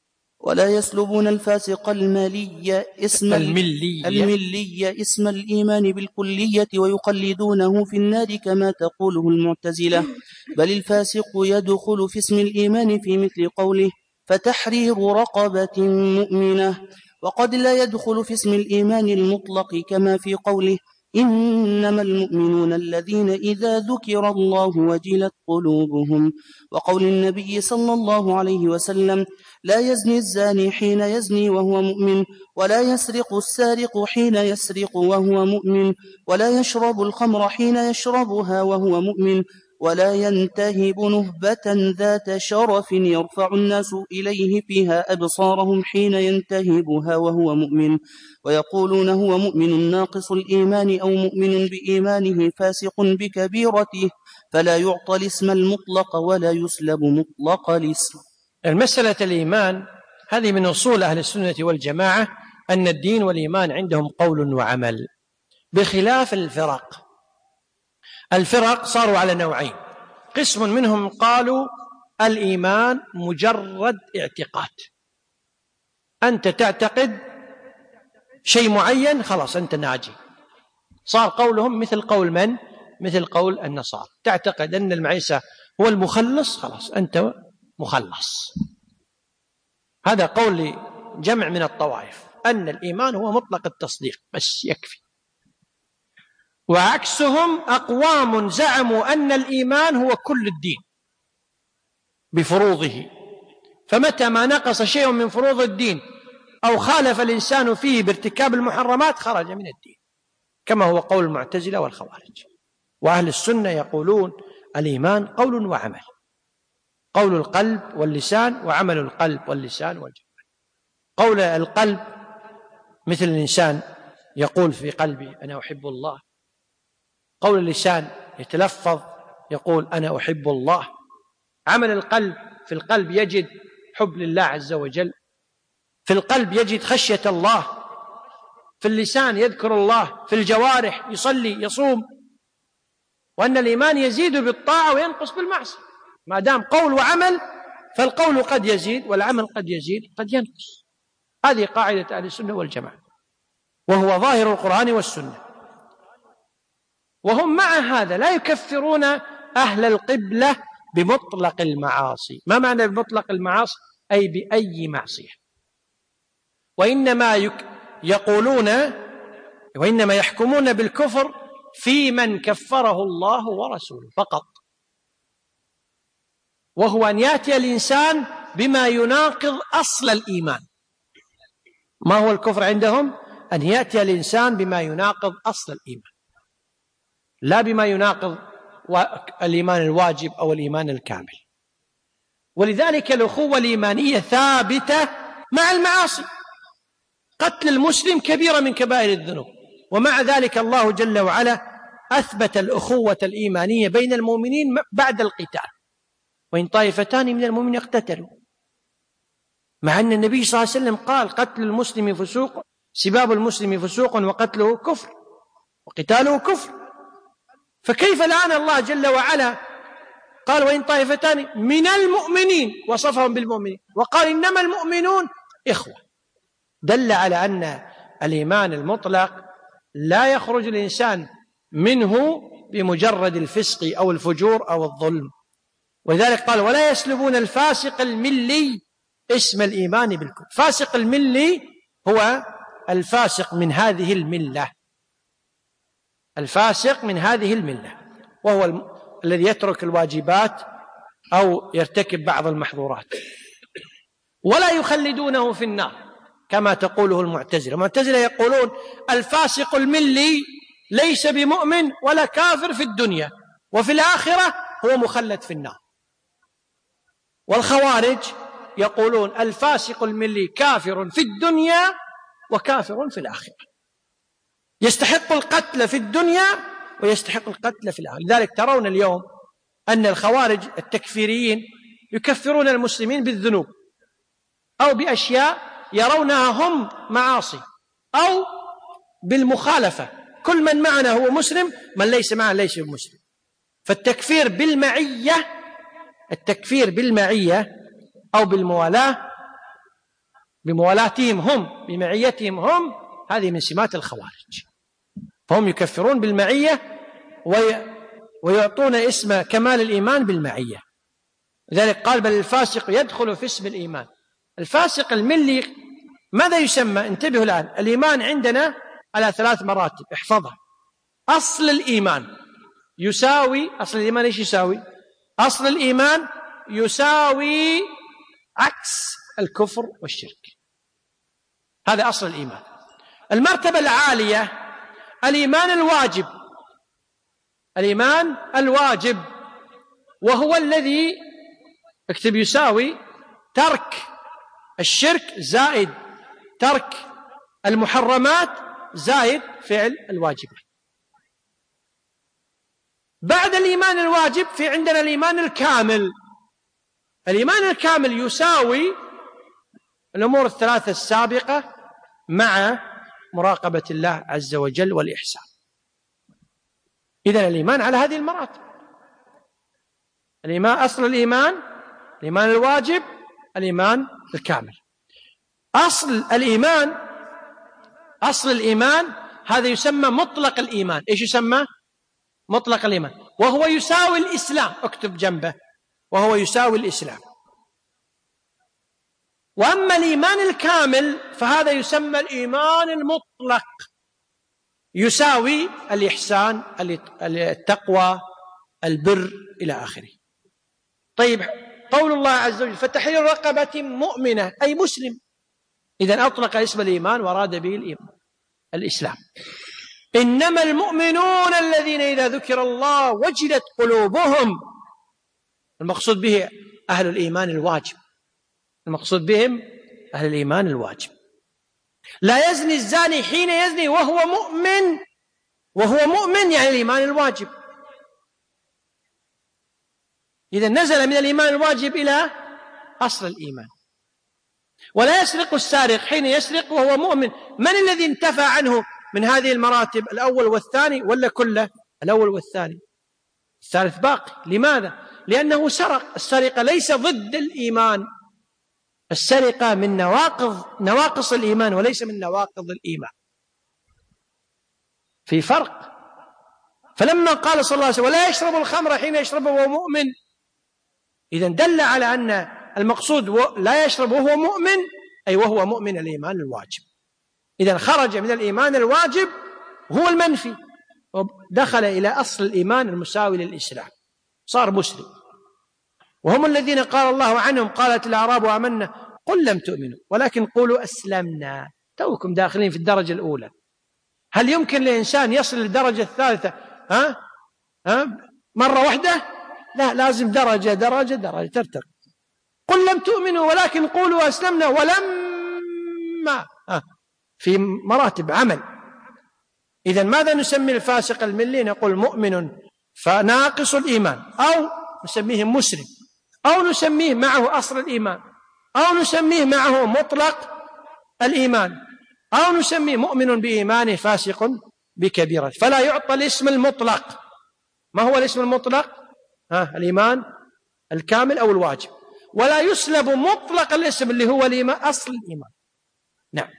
ولا يسلبون الفاسق المالي اسم الملي الملي اسم الإيمان بالكلية ويقلدونه في النار كما تقوله المعتزلة، بل الفاسق يدخل في اسم الإيمان في مثل قوله فتحرير رقبة مؤمنة، وقد لا يدخل في اسم الإيمان المطلق كما في قوله إنما المؤمنون الذين إذا ذكر الله وجلت قلوبهم، وقول النبي صلى الله عليه وسلم لا يزني الزاني حين يزني وهو مؤمن، ولا يسرق السارق حين يسرق وهو مؤمن، ولا يشرب الخمر حين يشربها وهو مؤمن، ولا ينتهب نهبة ذات شرف يرفع الناس إليه فيها أبصارهم حين ينتهبها وهو مؤمن، ويقولون هو مؤمن ناقص الإيمان أو مؤمن بإيمانه فاسق بكبيرته، فلا يعطى الاسم المطلق ولا يسلب مطلق الاسم. المسألة الإيمان هذه من أصول أهل السنة والجماعة، أن الدين والإيمان عندهم قول وعمل، بخلاف الفرق. الفرق صاروا على نوعين: قسم منهم قالوا الإيمان مجرد اعتقاد، أنت تعتقد شيء معين خلاص أنت ناجي. صار قولهم مثل قول من؟ مثل قول النصارى، تعتقد أن المعيسى هو المخلص خلاص أنت مخلص. هذا قول جمع من الطوائف، أن الإيمان هو مطلق التصديق بس يكفي. وعكسهم أقوام زعموا أن الإيمان هو كل الدين بفروضه، فمتى ما نقص شيء من فروض الدين أو خالف الإنسان فيه بارتكاب المحرمات خرج من الدين، كما هو قول المعتزلة والخوارج. وأهل السنة يقولون الإيمان قول وعمل، قول القلب واللسان وعمل القلب واللسان والجوارح. قول القلب مثل الإنسان يقول في قلبي أنا أحب الله، قول اللسان يتلفظ يقول أنا أحب الله، عمل القلب في القلب يجد حب لله عز وجل، في القلب يجد خشية الله، في اللسان يذكر الله، في الجوارح يصلي يصوم. وأن الإيمان يزيد بالطاعة وينقص بالمعصية، ما دام قول وعمل فالقول قد يزيد والعمل قد يزيد قد ينقص. هذه قاعدة أهل السنة والجماعة، وهو ظاهر القرآن والسنة. وهم مع هذا لا يكفرون أهل القبلة بمطلق المعاصي. ما معنى بمطلق المعاصي؟ أي بأي معصية. وإنما يقولون وإنما يحكمون بالكفر في من كفره الله ورسوله فقط، وهو أن يأتي الإنسان بما يناقض أصل الإيمان. ما هو الكفر عندهم؟ أن يأتي الإنسان بما يناقض أصل الإيمان، لا بما يناقض الإيمان الواجب أو الإيمان الكامل. ولذلك الأخوة الإيمانية ثابتة مع المعاصي. قتل المسلم كبيرة من كبائر الذنوب، ومع ذلك الله جل وعلا أثبت الأخوة الإيمانية بين المؤمنين بعد القتال، وإن طائفتان من المؤمنين اقتتلوا، مع أن النبي صلى الله عليه وسلم قال قتل المسلم فسوق، سباب المسلم فسوق، وقتله كفر وقتاله كفر. فكيف الآن الله جل وعلا قال وإن طائفتان من المؤمنين وصفهم بالمؤمنين، وقال إنما المؤمنون إخوة؟ دل على أن الإيمان المطلق لا يخرج الإنسان منه بمجرد الفسق أو الفجور أو الظلم. ولذلك قال ولا يسلبون الفاسق الملي اسم الإيمان بالكفر. فاسق الملي هو الفاسق من هذه الملة، الفاسق من هذه الملة، وهو الم... الذي يترك الواجبات أو يرتكب بعض المحظورات. ولا يخلدونه في النار كما تقوله المعتزلة. المعتزلة يقولون الفاسق الملي ليس بمؤمن ولا كافر في الدنيا، وفي الآخرة هو مخلد في النار. والخوارج يقولون الفاسق الملي كافر في الدنيا وكافر في الآخرة، يستحق القتل في الدنيا ويستحق القتل في الآخرة. لذلك ترون اليوم أن الخوارج التكفيريين يكفرون المسلمين بالذنوب أو بأشياء يرونها هم معاصي، أو بالمخالفة، كل من معنا هو مسلم، من ليس معنا ليس بمسلم. فالتكفير بالمعية، التكفير بالمعية أو بالموالاة بموالاتهم هم، بمعيتهم هم، هذه من سمات الخوارج. فهم يكفرون بالمعية ويعطون اسم كمال الإيمان بالمعية. لذلك قال بل الفاسق يدخل في اسم الإيمان. الفاسق الملي ماذا يسمى؟ انتبهوا الآن، الإيمان عندنا على ثلاث مراتب، احفظها. أصل الإيمان يساوي، أصل الإيمان إيش يساوي؟ أصل الإيمان يساوي عكس الكفر والشرك، هذا أصل الإيمان. المرتبة العالية الإيمان الواجب، الإيمان الواجب وهو الذي اكتب يساوي ترك الشرك زائد ترك المحرمات زائد فعل الواجبات. بعد الإيمان الواجب في عندنا الإيمان الكامل. الإيمان الكامل يساوي الأمور الثلاثة السابقة مع مراقبة الله عز وجل والإحسان. إذن الإيمان على هذه المراتب، الإيمان أصل الإيمان الإيمان الواجب، الإيمان الكامل. أصل الإيمان أصل الإيمان هذا يسمى مطلق الإيمان. إيش يسمى؟ مطلق الإيمان، وهو يساوي الإسلام، اكتب جنبه، وهو يساوي الإسلام. وأما الإيمان الكامل فهذا يسمى الإيمان المطلق، يساوي الإحسان، التقوى، البر إلى آخره. طيب، قول الله عز وجل فتحرير رقبة مؤمنة أي مسلم، إذن أطلق اسم الإيمان وأراد به الإيمان الإسلام. إنما المؤمنون الذين إذا ذكر الله وجلت قلوبهم، المقصود به أهل الإيمان الواجب، المقصود بهم أهل الإيمان الواجب. لا يزني الزاني حين يزني وهو مؤمن، وهو مؤمن يعني الإيمان الواجب. إذا نزل من الإيمان الواجب إلى أصل الإيمان. ولا يسرق السارق حين يسرق وهو مؤمن. من الذي انتفى عنه من هذه المراتب؟ الأول والثاني ولا كله؟ الأول والثاني، الثالث باقي. لماذا؟ لأنه سرق. السرقة ليس ضد الإيمان، السرقة من نواقض نواقص الإيمان وليس من نواقض الإيمان، في فرق. فلما قال صلى الله عليه وسلم ولا يشرب الخمر حين يشرب وهو مؤمن، إذن دل على أن المقصود لا يشرب وهو مؤمن أي وهو مؤمن الإيمان الواجب. إذن خرج من الإيمان الواجب هو المنفي، دخل إلى أصل الإيمان المساوي للإسلام، صار مسلم. وهم الذين قال الله عنهم قالت الأعراب آمنا قل لم تؤمنوا ولكن قولوا أسلمنا. توكم داخلين في الدرجة الأولى. هل يمكن لإنسان يصل للدرجة الثالثة ها؟ ها؟ مرة واحدة؟ لا، لازم درجة درجة درجة ترتق. قل لم تؤمنوا ولكن قولوا أسلمنا ولما ها؟ في مراتب عمل. إذن ماذا نسمي الفاسق الملي؟ نقول مؤمن فناقص الإيمان، أو نسميه مسلم، أو نسميه معه أصل الإيمان، أو نسميه معه مطلق الإيمان، أو نسميه مؤمن بإيمانه فاسق بكبيرة. فلا يعطى الاسم المطلق. ما هو الاسم المطلق؟ ها، الإيمان الكامل أو الواجب. ولا يسلب مطلق الاسم اللي هو الإيمان، أصل الإيمان. نعم.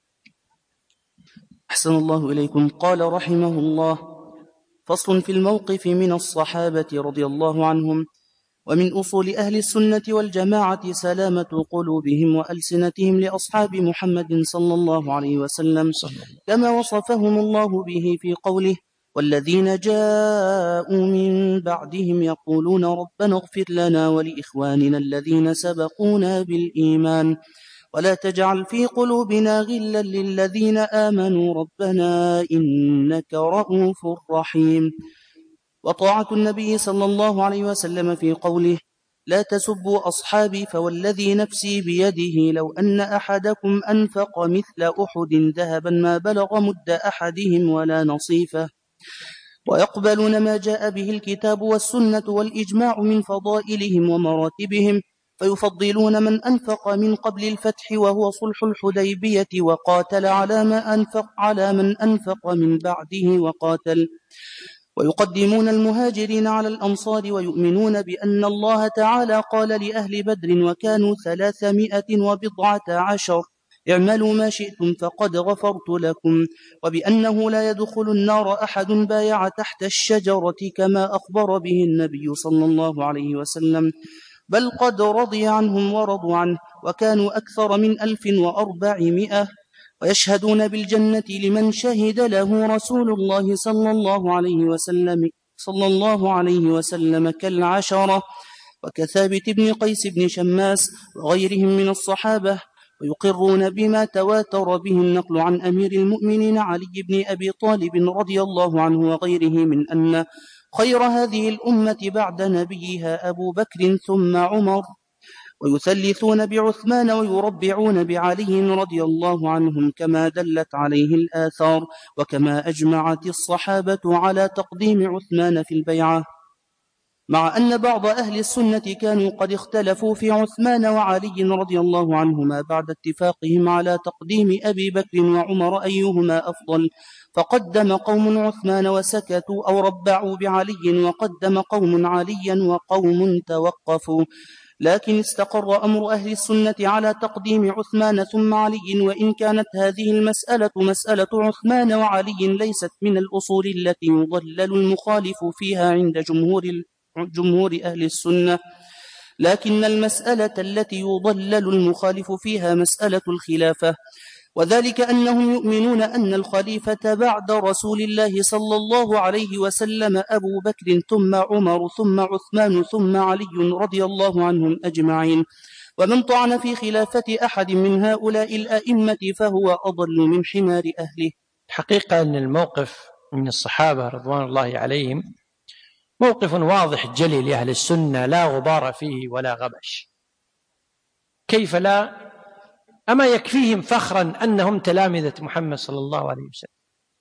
أحسن الله إليكم. قال رحمه الله: فصل في الموقف من الصحابة رضي الله عنهم. ومن أصول أهل السنة والجماعة سلامة قلوبهم وألسنتهم لأصحاب محمد صلى الله عليه وسلم، كما وصفهم الله به في قوله: والذين جاءوا من بعدهم يقولون ربنا اغفر لنا ولإخواننا الذين سبقونا بالإيمان ولا تجعل في قلوبنا غلا للذين آمنوا ربنا إنك رؤوف رحيم. وطاعة النبي صلى الله عليه وسلم في قوله: لا تسبوا أصحابي فوالذي نفسي بيده لو أن أحدكم أنفق مثل أحد ذهبا ما بلغ مد أحدهم ولا نصيفه. ويقبلون ما جاء به الكتاب والسنة والإجماع من فضائلهم ومراتبهم، فيفضلون من أنفق من قبل الفتح وهو صلح الحديبية وقاتل على ما أنفق على من أنفق من بعده وقاتل. ويقدمون المهاجرين على الأنصار، ويؤمنون بأن الله تعالى قال لأهل بدر وكانوا ثلاثمائة وبضعة عشر: اعملوا ما شئتم فقد غفرت لكم، وبأنه لا يدخل النار أحد بايع تحت الشجرة كما أخبر به النبي صلى الله عليه وسلم، بل قد رضي عنهم ورضوا عنه، وكانوا أكثر من ألف وأربعمائة، ويشهدون بالجنة لمن شهد له رسول الله صلى الله عليه وسلم صلى الله عليه وسلم كالعشرة، وكثابت بن قيس بن شماس وغيرهم من الصحابة، ويقرون بما تواتر به النقل عن أمير المؤمنين علي بن أبي طالب رضي الله عنه وغيره من أن خير هذه الأمة بعد نبيها أبو بكر ثم عمر، ويثلثون بعثمان ويربعون بعلي رضي الله عنهم كما دلت عليه الآثار، وكما أجمعت الصحابة على تقديم عثمان في البيعة، مع أن بعض أهل السنة كانوا قد اختلفوا في عثمان وعلي رضي الله عنهما بعد اتفاقهم على تقديم أبي بكر وعمر أيهما أفضل، فقدم قوم عثمان وسكتوا، أو ربعوا بعلي وقدم قوم عليا وقوم توقفوا، لكن استقر أمر أهل السنة على تقديم عثمان ثم علي، وإن كانت هذه المسألة مسألة عثمان وعلي ليست من الأصول التي يضلل المخالف فيها عند جمهور جمهور أهل السنة، لكن المسألة التي يضلل المخالف فيها مسألة الخلافة، وذلك أنهم يؤمنون أن الخليفة بعد رسول الله صلى الله عليه وسلم أبو بكر ثم عمر ثم عثمان ثم علي رضي الله عنهم أجمعين، ومن طعن في خلافة أحد من هؤلاء الأئمة فهو أضل من حمار أهله. الحقيقة أن الموقف من الصحابة رضوان الله عليهم موقف واضح جلي لأهل السنة، لا غبار فيه ولا غبش. كيف لا؟ أما يكفيهم فخرا أنهم تلامذة محمد صلى الله عليه وسلم؟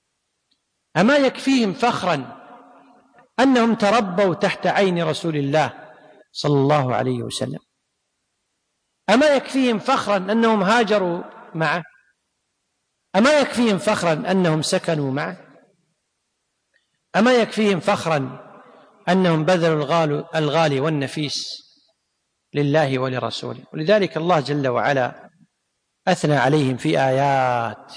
أما يكفيهم فخرا أنهم تربوا تحت عين رسول الله صلى الله عليه وسلم؟ أما يكفيهم فخرا أنهم هاجروا معه؟ أما يكفيهم فخرا أنهم سكنوا معه؟ أما يكفيهم فخرا أنهم بذلوا الغالي والنفيس لله ولرسوله؟ ولذلك الله جل وعلا أثنى عليهم في آيات.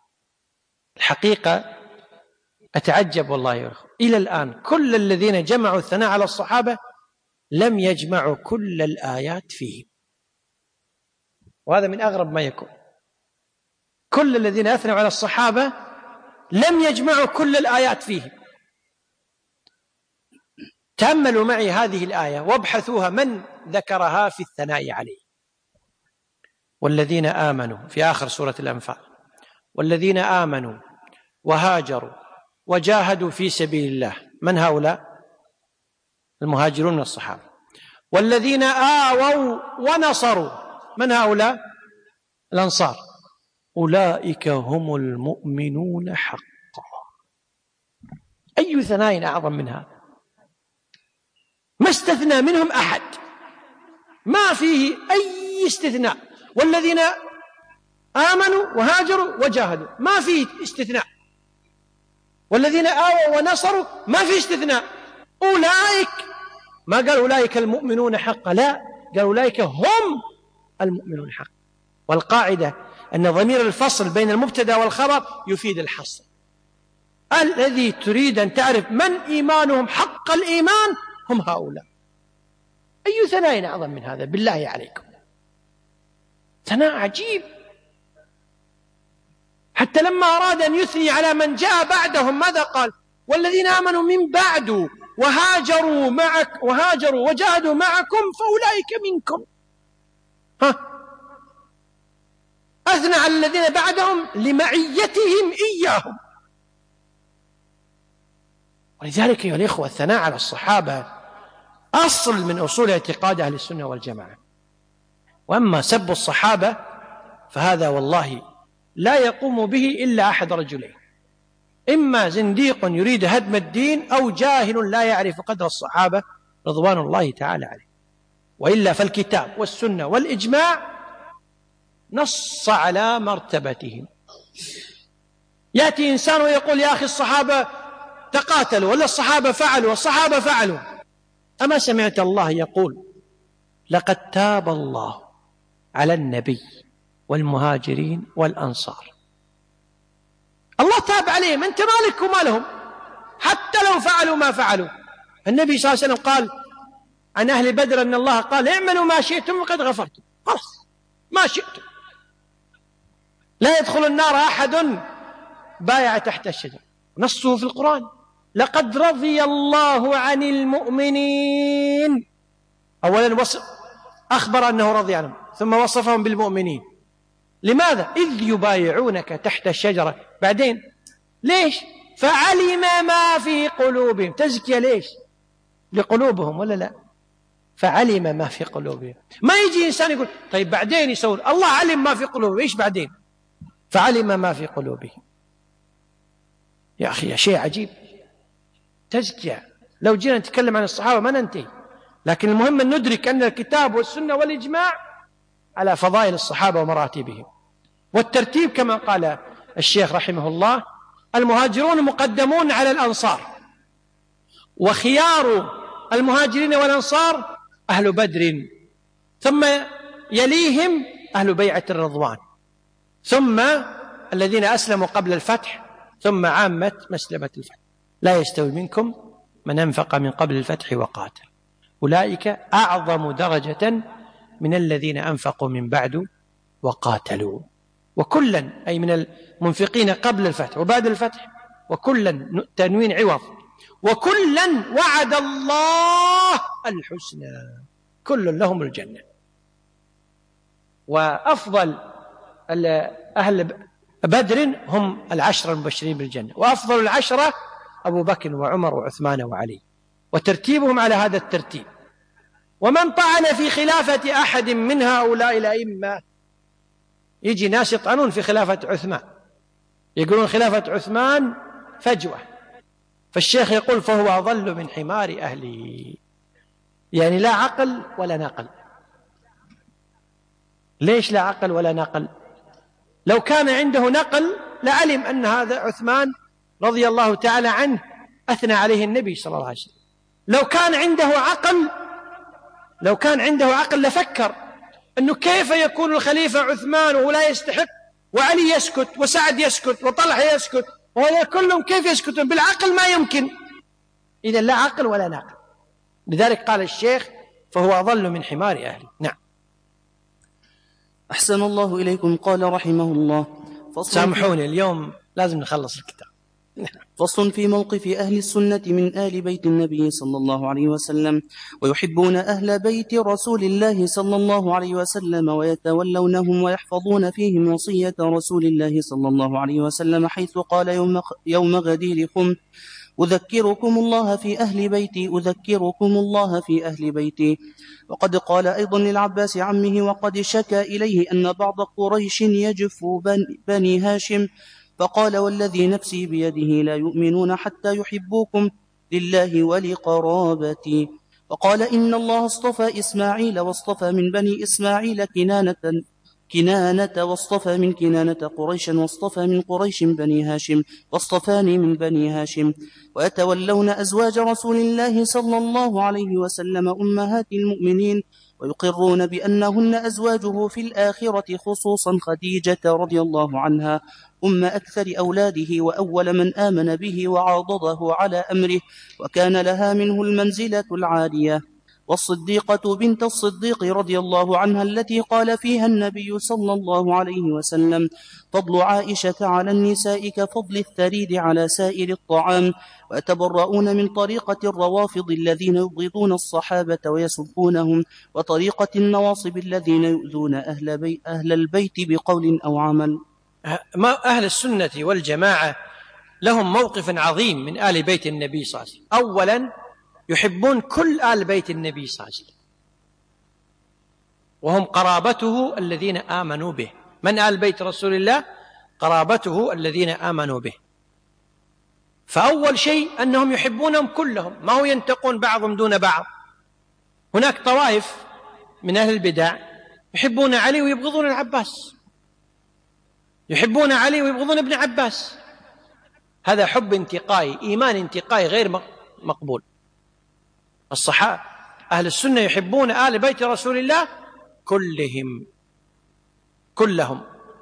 الحقيقة أتعجب والله يا أخوة، إلى الآن كل الذين جمعوا الثناء على الصحابة لم يجمعوا كل الآيات فيهم، وهذا من أغرب ما يكون. كل الذين أثنوا على الصحابة لم يجمعوا كل الآيات فيهم. تأملوا معي هذه الآية وابحثوها من ذكرها في الثناء عليه. والذين آمنوا في آخر سورة الأنفال، والذين آمنوا وهاجروا وجاهدوا في سبيل الله، من هؤلاء؟ المهاجرون من الصحابة. والذين آووا ونصروا، من هؤلاء؟ الأنصار. أولئك هم المؤمنون حقا. أي ثناء أعظم من هذا؟ ما استثنى منهم أحد، ما فيه أي استثناء. والذين آمنوا وهاجروا وجاهدوا، ما فيه استثناء. والذين آووا ونصروا، ما فيه استثناء. أولئك، ما قال أولئك المؤمنون حقا، لا، قال أولئك هم المؤمنون حقا. والقاعدة أن ضمير الفصل بين المبتدأ والخبر يفيد الحصر. الذي تريد أن تعرف من إيمانهم حق الإيمان هم هؤلاء. أي ثناء أعظم من هذا بالله عليكم؟ ثناء عجيب. حتى لما أراد أن يثني على من جاء بعدهم ماذا قال؟ والذين آمنوا من بعد وهاجروا معك وهاجروا وجاهدوا معكم فأولئك منكم. ها، أثنى على الذين بعدهم لمعيتهم إياهم. ولذلك يا الإخوة الثناء على الصحابة أصل من أصول اعتقاد أهل السنة والجماعة. وأما سب الصحابة فهذا والله لا يقوم به إلا أحد رجلين: إما زنديق يريد هدم الدين، أو جاهل لا يعرف قدر الصحابة رضوان الله تعالى عليه. وإلا فالكتاب والسنة والإجماع نص على مرتبتهم. يأتي إنسان ويقول: يا أخي الصحابة تقاتلوا، ولا الصحابة فعلوا والصحابة فعلوا. أما سمعت الله يقول لقد تاب الله على النبي والمهاجرين والأنصار؟ الله تاب عليهم، أنت مالك وما لهم، حتى لو فعلوا ما فعلوا. النبي صلى الله عليه وسلم قال عن أهل بدر أن الله قال اعملوا ما شئتم وقد غفرتم، خلاص ما شئتم. لا يدخل النار أحد بايع تحت الشجرة، نصه في القرآن لقد رضي الله عن المؤمنين. أولا وصف أخبر أنه رضي عنهم، ثم وصفهم بالمؤمنين. لماذا؟ إذ يبايعونك تحت الشجرة. بعدين ليش؟ فعلم ما في قلوبهم. تزكية ليش؟ لقلوبهم ولا لا؟ فعلم ما في قلوبهم. ما يجي إنسان يقول طيب بعدين يسول، الله علم ما في قلوبهم، إيش بعدين؟ فعلم ما في قلوبهم. يا أخي شيء عجيب، تزكية. لو جينا نتكلم عن الصحابة ما ننتهي، لكن المهم أن ندرك أن الكتاب والسنة والإجماع على فضائل الصحابة ومراتبهم. والترتيب كما قال الشيخ رحمه الله: المهاجرون مقدمون على الأنصار، وخيار المهاجرين والأنصار أهل بدر، ثم يليهم أهل بيعة الرضوان، ثم الذين أسلموا قبل الفتح، ثم عامة مسلمة الفتح. لا يستوي منكم من أنفق من قبل الفتح وقاتل، أولئك أعظم درجة من الذين أنفقوا من بعد وقاتلوا. وكلا أي من المنفقين قبل الفتح وبعد الفتح، وكلا تنوين عوض، وكلا وعد الله الحسنى، كل لهم الجنة. وأفضل أهل بدر هم العشرة المبشرين بالجنة، وأفضل العشرة أبو بكر وعمر وعثمان وعلي، وترتيبهم على هذا الترتيب. ومن طعن في خلافة أحد من هؤلاء الأئمة، يجي ناس يطعنون في خلافة عثمان، يقولون خلافة عثمان فجوة، فالشيخ يقول فهو أضل من حمار أهله، يعني لا عقل ولا نقل. ليش لا عقل ولا نقل؟ لو كان عنده نقل لعلم أن هذا عثمان رضي الله تعالى عنه أثنى عليه النبي صلى الله عليه وسلم. لو كان عنده عقل لو كان عنده عقل لفكر أنه كيف يكون الخليفة عثمان وهو لا يستحق، وعلي يسكت، وسعد يسكت، وطلحة يسكت، وهذا كلهم كيف يسكتون؟ بالعقل ما يمكن. إذا لا عقل ولا ناقل. لذلك قال الشيخ فهو أضل من حمار أهله. نعم. أحسن الله إليكم. قال رحمه الله: سامحوني اليوم لازم نخلص الكتاب. فصل في موقف أهل السنة من آل بيت النبي صلى الله عليه وسلم: ويحبون أهل بيت رسول الله صلى الله عليه وسلم ويتولونهم ويحفظون فيهم وصية رسول الله صلى الله عليه وسلم، حيث قال يوم, يوم غدير خم: أذكركم الله في أهل بيتي أذكركم الله في أهل بيتي. وقد قال أيضا للعباس عمه وقد شكى إليه أن بعض قريش يجف بني هاشم، فقال: والذي نفسي بيده لا يؤمنون حتى يحبوكم لله ولقرابتي. وقال: إن الله اصطفى إسماعيل واصطفى من بني إسماعيل كنانة كنانة واصطفى من كنانة قريشا واصطفى من قريش بني هاشم واصطفاني من بني هاشم. ويتولون أزواج رسول الله صلى الله عليه وسلم أمهات المؤمنين، ويقرون بأنهن أزواجه في الآخرة، خصوصا خديجة رضي الله عنها أم أكثر أولاده وأول من آمن به وعاضده على أمره، وكان لها منه المنزلة العالية. والصديقة بنت الصديق رضي الله عنها التي قال فيها النبي صلى الله عليه وسلم: فضل عائشة على النساء كفضل الثريد على سائر الطعام. ويتبرؤون من طريقة الروافض الذين يبغضون الصحابة ويسبونهم، وطريقة النواصب الذين يؤذون أهل, بي أهل البيت بقول أو عمل. أهل السنة والجماعة لهم موقف عظيم من آل بيت النبي صلى الله عليه وسلم. أولا يحبون كل آل بيت النبي صلى الله عليه وسلم، وهم قرابته الذين آمنوا به. من آل بيت رسول الله؟ قرابته الذين آمنوا به. فأول شيء أنهم يحبونهم كلهم، ما هو ينتقون بعضهم دون بعض. هناك طوائف من أهل البدع يحبون علي ويبغضون العباس، يحبون علي ويبغضون ابن عباس. هذا حب انتقائي، إيمان انتقائي غير مقبول. الصحابة أهل السنة يحبون آل بيت رسول الله كلهم كلهم،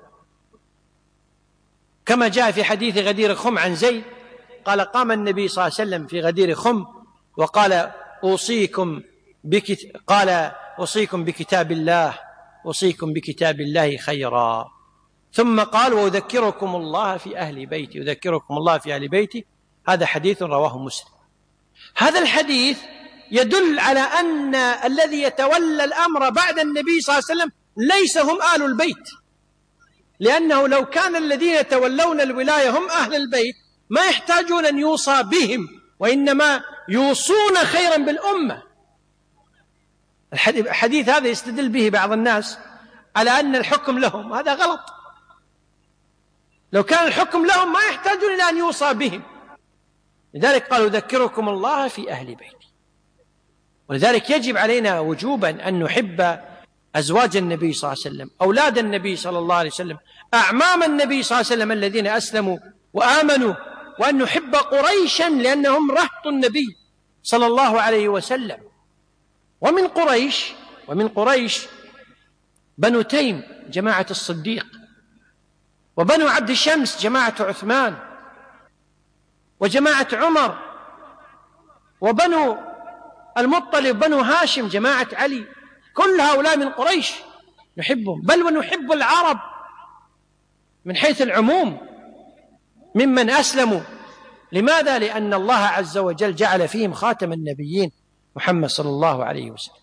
كما جاء في حديث غدير خم عن زيد قال قام النبي صلى الله عليه وسلم في غدير خم وقال أوصيكم بكت... قال أوصيكم بكتاب الله أوصيكم بكتاب الله خيرا، ثم قال وأذكركم الله في أهل بيتي أذكركم الله في أهل بيتي. هذا حديث رواه مسلم. هذا الحديث يدل على أن الذي يتولى الأمر بعد النبي صلى الله عليه وسلم ليس هم آل البيت، لأنه لو كان الذين يتولون الولاية هم أهل البيت ما يحتاجون أن يوصى بهم، وإنما يوصون خيرا بالأمة. الحديث هذا يستدل به بعض الناس على أن الحكم لهم، هذا غلط. لو كان الحكم لهم ما يحتاجون إلى أن يوصى بهم، لذلك قالوا ذكركم الله في أهل بيتي. ولذلك يجب علينا وجوبا أن نحب أزواج النبي صلى الله عليه وسلم، أولاد النبي صلى الله عليه وسلم، أعمام النبي صلى الله عليه وسلم الذين أسلموا وآمنوا، وأن نحب قريشا لأنهم رهط النبي صلى الله عليه وسلم. ومن قريش ومن قريش بنو تيم جماعة الصديق، وبنو عبد الشمس جماعة عثمان، وجماعة عمر، وبنو المطلب بنو هاشم جماعة علي. كل هؤلاء من قريش نحبهم، بل ونحب العرب من حيث العموم ممن أسلموا. لماذا؟ لأن الله عز وجل جعل فيهم خاتم النبيين محمد صلى الله عليه وسلم،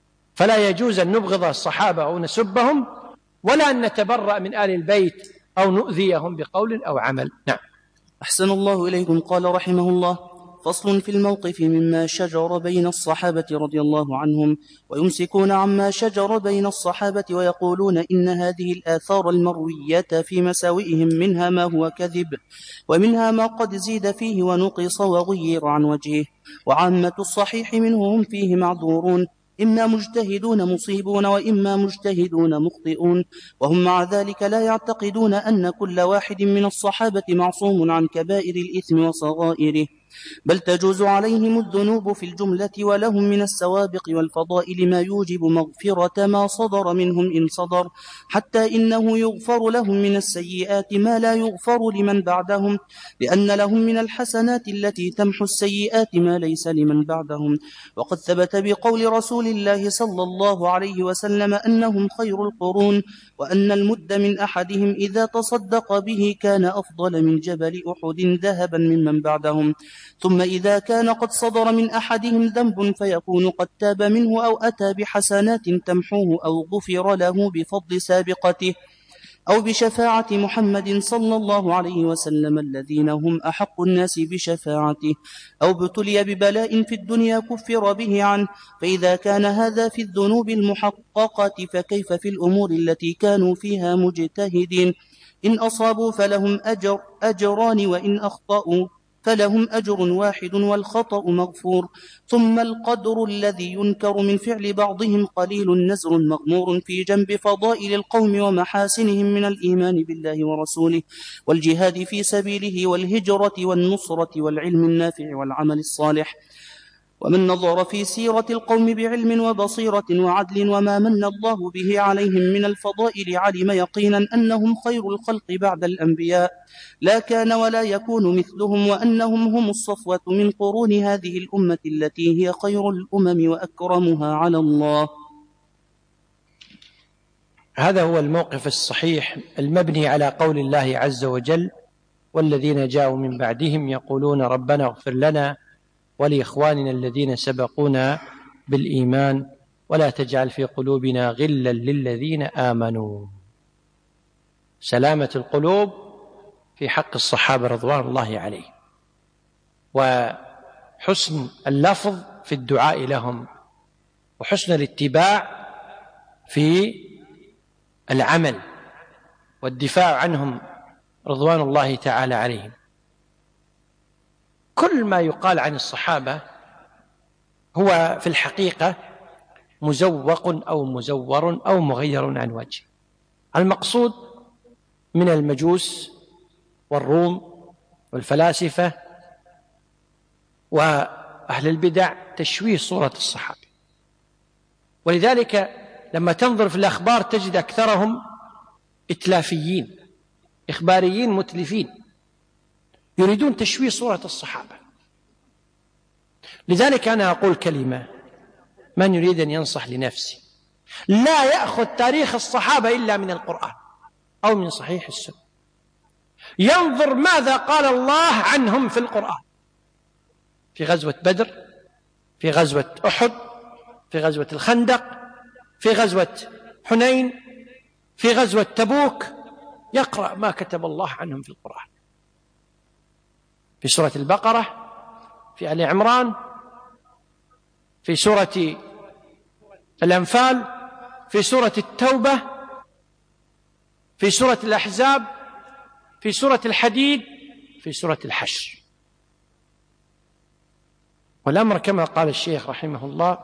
فلا يجوز أن نبغض الصحابة أو نسبهم، ولا أن نتبرأ من آل البيت أو نؤذيهم بقول أو عمل. نعم. أحسن الله إليكم. قال رحمه الله: فصل في الموقف مما شجر بين الصحابة رضي الله عنهم، ويمسكون عما شجر بين الصحابة ويقولون إن هذه الآثار المروية في مساوئهم منها ما هو كذب، ومنها ما قد زيد فيه ونقص وغير عن وجهه، وعامة الصحيح منهم فيه معذورون، إما مجتهدون مصيبون وإما مجتهدون مخطئون، وهم مع ذلك لا يعتقدون أن كل واحد من الصحابة معصوم عن كبائر الإثم وصغائره، بل تجوز عليهم الذنوب في الجملة، ولهم من السوابق والفضائل ما يوجب مغفرة ما صدر منهم إن صدر، حتى إنه يغفر لهم من السيئات ما لا يغفر لمن بعدهم، لأن لهم من الحسنات التي تمحو السيئات ما ليس لمن بعدهم. وقد ثبت بقول رسول الله صلى الله عليه وسلم أنهم خير القرون، وأن المد من أحدهم إذا تصدق به كان أفضل من جبل أحد ذهبا ممن بعدهم. ثم إذا كان قد صدر من أحدهم ذنب فيكون قد تاب منه أو أتى بحسنات تمحوه أو غفر له بفضل سابقته أو بشفاعة محمد صلى الله عليه وسلم الذين هم أحق الناس بشفاعته، أو ابتلي ببلاء في الدنيا كفر به عنه. فإذا كان هذا في الذنوب المحققة فكيف في الأمور التي كانوا فيها مجتهدين؟ إن أصابوا فلهم أجر أجران، وإن أخطأوا فلهم أجر واحد والخطأ مغفور. ثم القدر الذي ينكر من فعل بعضهم قليل نزر مغمور في جنب فضائل القوم ومحاسنهم من الإيمان بالله ورسوله والجهاد في سبيله والهجرة والنصرة والعلم النافع والعمل الصالح. ومن نظر في سيرة القوم بعلم وبصيرة وعدل وما من الله به عليهم من الفضائل علم يقينا أنهم خير الخلق بعد الأنبياء، لا كان ولا يكون مثلهم، وأنهم هم الصفوة من قرون هذه الأمة التي هي خير الأمم وأكرمها على الله. هذا هو الموقف الصحيح المبني على قول الله عز وجل: والذين جاءوا من بعدهم يقولون ربنا اغفر لنا ولإخواننا الذين سبقونا بالإيمان ولا تجعل في قلوبنا غلا للذين آمنوا. سلامة القلوب في حق الصحابة رضوان الله عليهم، وحسن اللفظ في الدعاء لهم، وحسن الاتباع في العمل والدفاع عنهم رضوان الله تعالى عليهم. كل ما يقال عن الصحابة هو في الحقيقة مزوق أو مزور أو مغير عن وجه. المقصود من المجوس والروم والفلاسفة وأهل البدع تشويه صورة الصحابة. ولذلك لما تنظر في الأخبار تجد أكثرهم إتلافيين، إخباريين متلفين، يريدون تشويه صورة الصحابة. لذلك أنا أقول كلمة: من يريد أن ينصح لنفسه لا يأخذ تاريخ الصحابة إلا من القرآن أو من صحيح السنة، ينظر ماذا قال الله عنهم في القرآن، في غزوة بدر، في غزوة أحد، في غزوة الخندق، في غزوة حنين، في غزوة تبوك، يقرأ ما كتب الله عنهم في القرآن، في سورة البقرة، في آل عمران، في سورة الأنفال، في سورة التوبة، في سورة الأحزاب، في سورة الحديد، في سورة الحشر. والأمر كما قال الشيخ رحمه الله: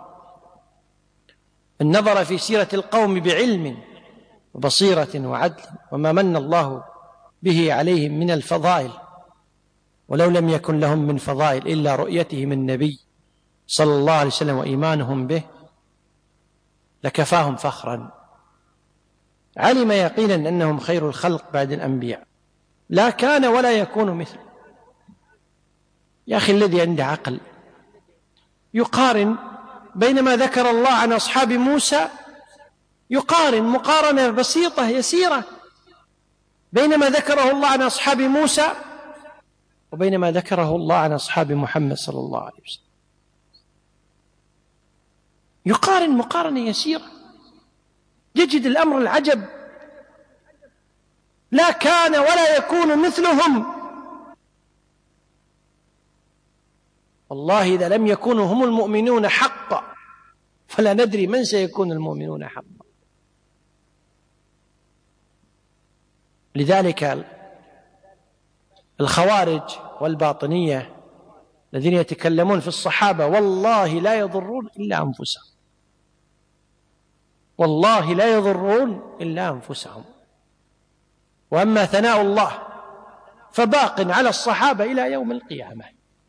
النظر في سيرة القوم بعلم وبصيرة وعدل وما من الله به عليهم من الفضائل، ولو لم يكن لهم من فضائل إلا رؤيتهم النبي صلى الله عليه وسلم وإيمانهم به لكفاهم فخرا. علم يقينا أنهم خير الخلق بعد الأنبياء، لا كان ولا يكون مثله. يا أخي الذي عنده عقل يقارن بين ما ذكر الله عن أصحاب موسى، يقارن مقارنة بسيطة يسيرة بين ما ذكره الله عن أصحاب موسى وبين ما ذكره الله عن أصحاب محمد صلى الله عليه وسلم. يقارن مقارنة يسيرة، يجد الأمر العجب: لا كان ولا يكون مثلهم. والله إذا لم يكونوا هم المؤمنون حقا فلا ندري من سيكون المؤمنون حقا. لذلك الخوارج والباطنية الذين يتكلمون في الصحابة والله لا يضرون إلا أنفسهم، والله لا يضرون إلا أنفسهم. وأما ثناء الله فباق على الصحابة إلى يوم القيامة،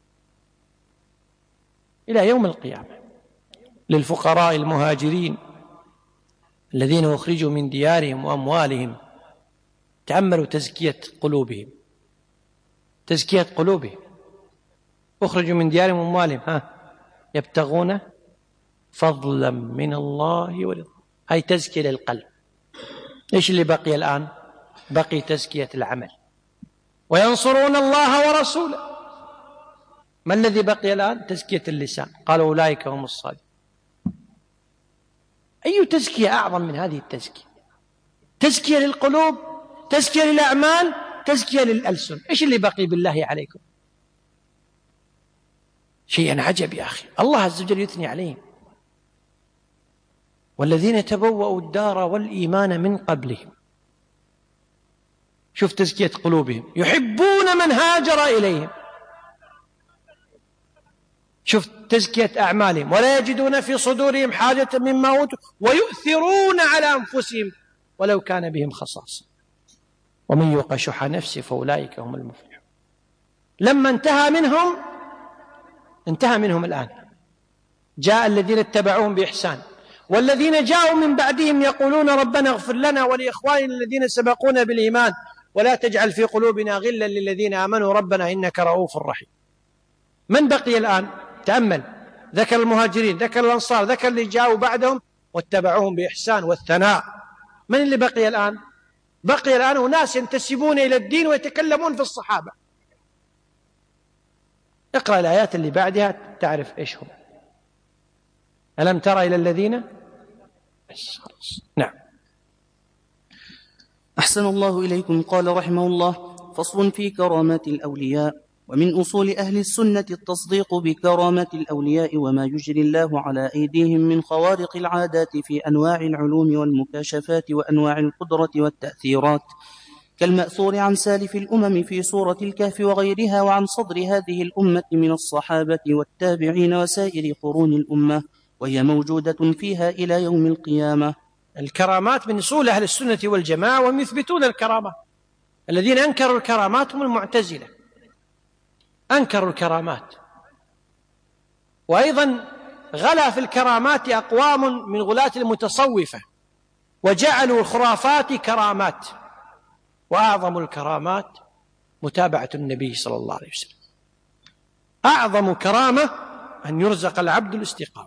إلى يوم القيامة. للفقراء المهاجرين الذين أخرجوا من ديارهم وأموالهم، تأملوا تزكية قلوبهم، تزكية قلوبهم، أخرجوا من ديارهم وأموالهم ها يبتغون فضلا من الله ورضوانه، هاي تزكية للقلب. إيش اللي بقي الآن؟ بقي تزكية العمل. وينصرون الله ورسوله، ما الذي بقي الآن؟ تزكية اللسان. قالوا أولئك هم الصادقون. أي تزكية أعظم من هذه التزكية؟ تزكية للقلوب، تزكية للأعمال، تزكية للألسن. إيش اللي بقي بالله عليكم؟ شيء عجب يا أخي. الله عز وجل يثني عليهم: والذين تبوأوا الدار والإيمان من قبلهم. شوف تزكية قلوبهم، يحبون من هاجر إليهم. شوف تزكية أعمالهم، ولا يجدون في صدورهم حاجة مما أوتوا ويؤثرون على أنفسهم ولو كان بهم خصاصة ومن يوق شح نفسه فأولئك هم المفلحون. لما انتهى منهم انتهى منهم الآن، جاء الذين اتبعوهم بإحسان والذين جاءوا من بعدهم يقولون ربنا اغفر لنا ولإخواننا الذين سبقونا بالإيمان ولا تجعل في قلوبنا غلا للذين آمنوا ربنا إنك رؤوف رحيم. من بقي الآن؟ تأمل، ذكر المهاجرين، ذكر الأنصار، ذكر اللي جاءوا بعدهم واتبعوهم بإحسان والثناء. من اللي بقي الآن؟ بقي الآن أناس ينتسبون إلى الدين ويتكلمون في الصحابة. اقرأ الآيات اللي بعدها تعرف إيش هم. ألم تر إلى الذين نعم. أحسن الله إليكم. قال رحمه الله: فصل في كرامات الأولياء. ومن أصول أهل السنة التصديق بكرامات الأولياء وما يجري الله على أيديهم من خوارق العادات في أنواع العلوم والمكاشفات وأنواع القدرة والتأثيرات، كالمأثور عن سالف الأمم في سورة الكهف وغيرها، وعن صدر هذه الأمة من الصحابة والتابعين وسائر قرون الأمة، وهي موجودة فيها إلى يوم القيامة. الكرامات من أصول أهل السنة والجماعة، وهم يثبتون الكرامات. الذين أنكروا الكرامات هم المعتزلة، أنكروا الكرامات. وأيضا غلا في الكرامات أقوام من غلاة المتصوفة وجعلوا الخرافات كرامات، وأعظم الكرامات متابعة النبي صلى الله عليه وسلم. أعظم كرامة أن يرزق العبد الاستقامة،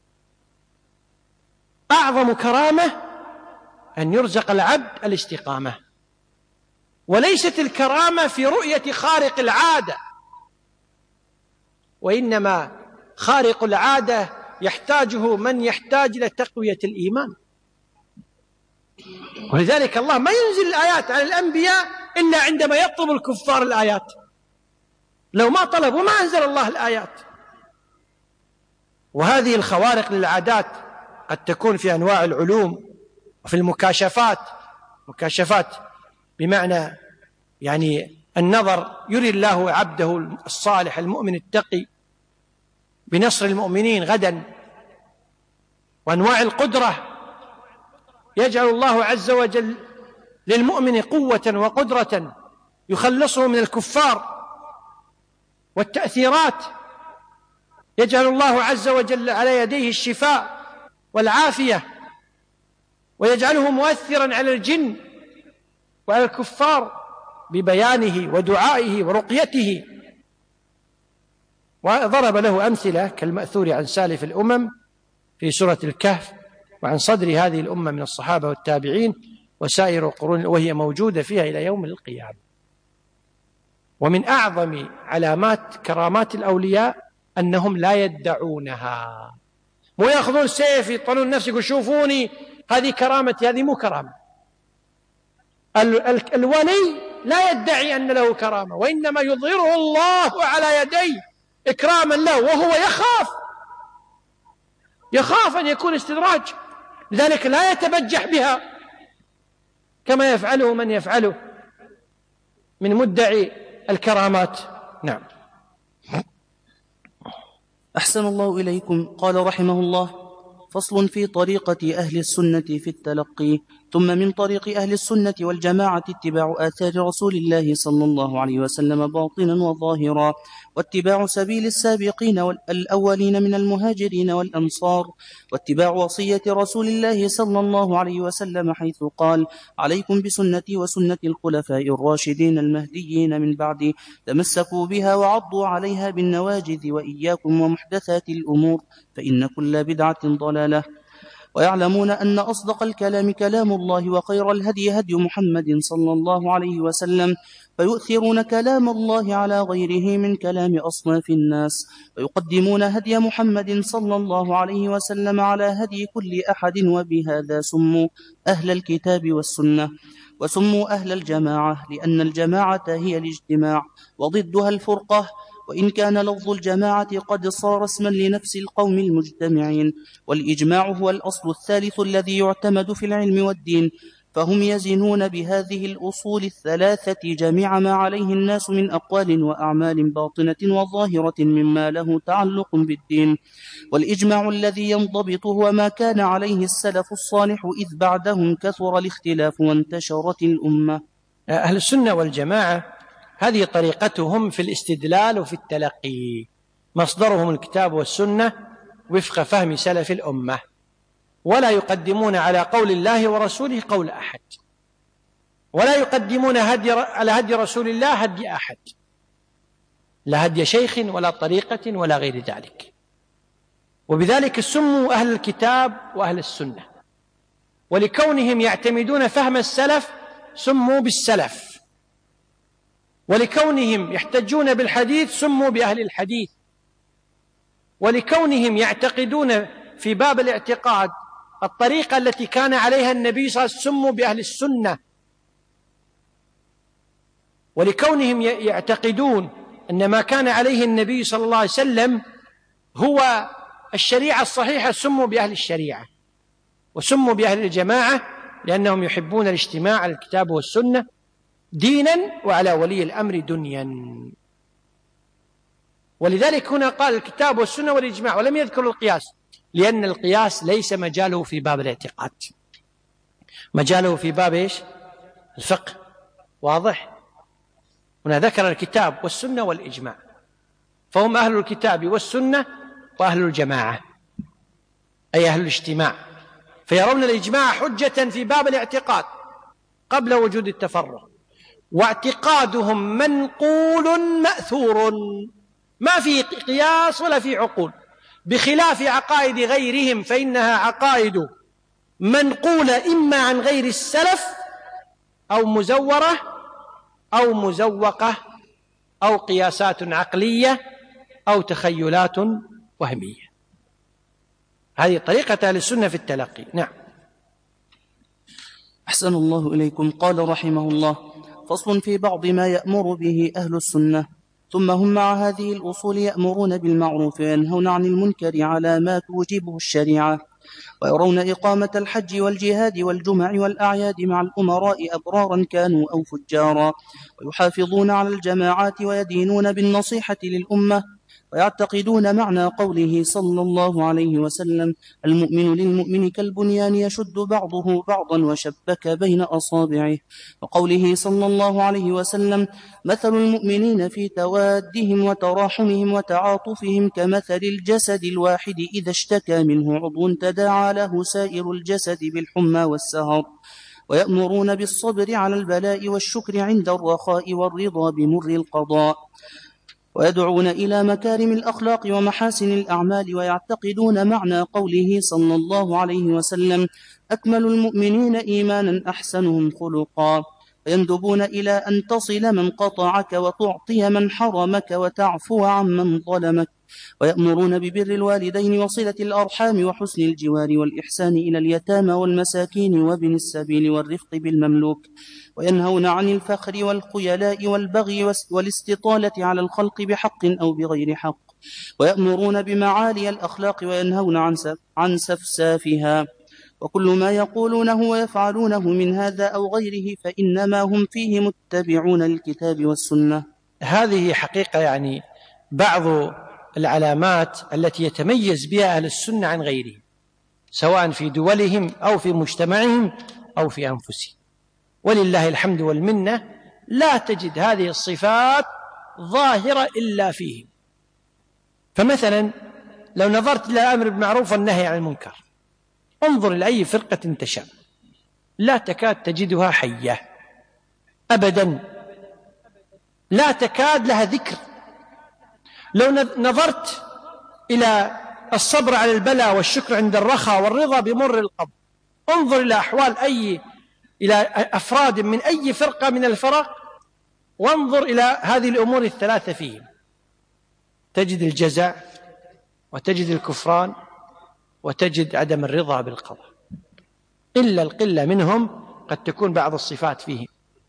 أعظم كرامة أن يرزق العبد الاستقامة. وليست الكرامة في رؤية خارق العادة، وإنما خارق العادة يحتاجه من يحتاج إلى تقوية الإيمان. ولذلك الله ما ينزل الآيات على الأنبياء إلا عندما يطلب الكفار الآيات، لو ما طلبوا ما أنزل الله الآيات. وهذه الخوارق للعادات قد تكون في أنواع العلوم وفي المكاشفات، مكاشفات بمعنى يعني النظر، يري الله عبده الصالح المؤمن التقي بنصر المؤمنين غدا. وأنواع القدرة، يجعل الله عز وجل للمؤمن قوة وقدرة يخلصه من الكفار. والتأثيرات، يجعل الله عز وجل على يديه الشفاء والعافية، ويجعله مؤثرا على الجن وعلى الكفار ببيانه ودعائه ورقيته. وضرب له أمثلة كالمأثور عن سالف الأمم في سورة الكهف، وعن صدر هذه الأمة من الصحابة والتابعين وسائر القرون، وهي موجودة فيها إلى يوم القيامة. ومن أعظم علامات كرامات الأولياء أنهم لا يدعونها، مو يأخذون سيف يطلون نفسه يقول شوفوني هذه كرامتي، هذه مو كرامة. الولي لا يدعي أن له كرامة، وإنما يظهره الله على يديه إكراما له، وهو يخاف يخاف أن يكون استدراج، لذلك لا يتبجح بها كما يفعله من يفعله من مدعي الكرامات. نعم. أحسن الله إليكم. قال رحمه الله: فصل في طريقة أهل السنة في التلقي. ثم من طريق أهل السنة والجماعة اتباع آثار رسول الله صلى الله عليه وسلم باطنا وظاهرا، واتباع سبيل السابقين الأولين من المهاجرين والأنصار، واتباع وصية رسول الله صلى الله عليه وسلم حيث قال: عليكم بسنتي وسنة الخلفاء الراشدين المهديين من بعدي، تمسكوا بها وعضوا عليها بالنواجذ، وإياكم ومحدثات الأمور فإن كل بدعة ضلالة. ويعلمون أن أصدق الكلام كلام الله، وخير الهدي هدي محمد صلى الله عليه وسلم، فيؤثرون كلام الله على غيره من كلام أصناف الناس، ويقدمون هدي محمد صلى الله عليه وسلم على هدي كل أحد، وبهذا سموا أهل الكتاب والسنة، وسموا أهل الجماعة، لأن الجماعة هي الاجتماع، وضدها الفرقة، وإن كان لفظ الجماعة قد صار اسما لنفس القوم المجتمعين. والإجماع هو الأصل الثالث الذي يعتمد في العلم والدين، فهم يزنون بهذه الأصول الثلاثة جميع ما عليه الناس من أقوال وأعمال باطنة وظاهرة مما له تعلق بالدين. والإجماع الذي ينضبط هو ما كان عليه السلف الصالح، إذ بعدهم كثر الاختلاف وانتشرت الأمة. أهل السنة والجماعة هذه طريقتهم في الاستدلال وفي التلقي، مصدرهم الكتاب والسنة وفق فهم سلف الأمة، ولا يقدمون على قول الله ورسوله قول أحد، ولا يقدمون هدي على هدي رسول الله هدي أحد، لا هدي شيخ ولا طريقة ولا غير ذلك. وبذلك سموا أهل الكتاب وأهل السنة، ولكونهم يعتمدون فهم السلف سموا بالسلف، ولكونهم يحتجون بالحديث سموا بأهل الحديث، ولكونهم يعتقدون في باب الاعتقاد الطريقة التي كان عليها النبي صلى الله عليه وسلم سموا بأهل السنة، ولكونهم يعتقدون أن ما كان عليه النبي صلى الله عليه وسلم هو الشريعة الصحيحة سموا بأهل الشريعة، وسموا بأهل الجماعة لأنهم يحبون الاجتماع على الكتاب والسنة دينا وعلى ولي الأمر دنيا. ولذلك هنا قال الكتاب والسنة والإجماع ولم يذكر القياس، لأن القياس ليس مجاله في باب الاعتقاد، مجاله في باب إيش؟ الفقه. واضح؟ هنا ذكر الكتاب والسنة والإجماع، فهم أهل الكتاب والسنة وأهل الجماعة، أي أهل الاجتماع، فيرون الإجماع حجة في باب الاعتقاد قبل وجود التفرق، واعتقادهم منقول مأثور، ما في قياس ولا في عقول، بخلاف عقائد غيرهم فإنها عقائد منقولة إما عن غير السلف أو مزورة أو مزوقة أو قياسات عقلية أو تخيلات وهمية. هذه طريقة أهل السنة في التلقي. نعم. أحسن الله إليكم. قال رحمه الله: فصل في بعض ما يأمر به أهل السنة. ثم هم مع هذه الأصول يأمرون بالمعروف وينهون عن المنكر على ما توجبه الشريعة، ويرون إقامة الحج والجهاد والجمع والأعياد مع الأمراء أبرارا كانوا أو فجارا، ويحافظون على الجماعات ويدينون بالنصيحة للأمة، ويعتقدون معنى قوله صلى الله عليه وسلم: المؤمن للمؤمن كالبنيان يشد بعضه بعضا وشبك بين أصابعه، وقوله صلى الله عليه وسلم: مثل المؤمنين في توادهم وتراحمهم وتعاطفهم كمثل الجسد الواحد إذا اشتكى منه عضو تداعى له سائر الجسد بالحمى والسهر. ويأمرون بالصبر على البلاء والشكر عند الرخاء والرضا بمر القضاء، ويدعون إلى مكارم الأخلاق ومحاسن الأعمال، ويعتقدون معنى قوله صلى الله عليه وسلم: أكمل المؤمنين إيمانا أحسنهم خلقا، ويندبون إلى أن تصل من قطعك وتعطي من حرمك وتعفو عن من ظلمك، ويأمرون ببر الوالدين وصلة الأرحام وحسن الجوار والإحسان إلى اليتامى والمساكين وابن السبيل والرفق بالمملوك، وينهون عن الفخر والخيلاء والبغي والاستطالة على الخلق بحق أو بغير حق، ويأمرون بمعالي الأخلاق وينهون عن سف عن سفسافها، وكل ما يقولونه ويفعلونه من هذا أو غيره فإنما هم فيه متبعون للكتاب والسنة. هذه حقيقة يعني بعض العلامات التي يتميز بها أهل السنة عن غيرهم، سواء في دولهم أو في مجتمعهم أو في أنفسهم، ولله الحمد والمنة. لا تجد هذه الصفات ظاهرة إلا فيهم. فمثلا لو نظرت إلى الأمر بالمعروف والنهي عن المنكر، انظر إلى أي فرقة تشاء لا تكاد تجدها حية أبدا، لا تكاد لها ذكر. لو نظرت إلى الصبر على البلاء والشكر عند الرخاء والرضا بمر القضاء، انظر إلى أحوال أي إلى أفراد من أي فرقة من الفرق، وانظر إلى هذه الأمور الثلاثة فيهم، تجد الجزع وتجد الكفران وتجد عدم الرضا بالقضاء، إلا القلة منهم قد تكون بعض الصفات فيهم.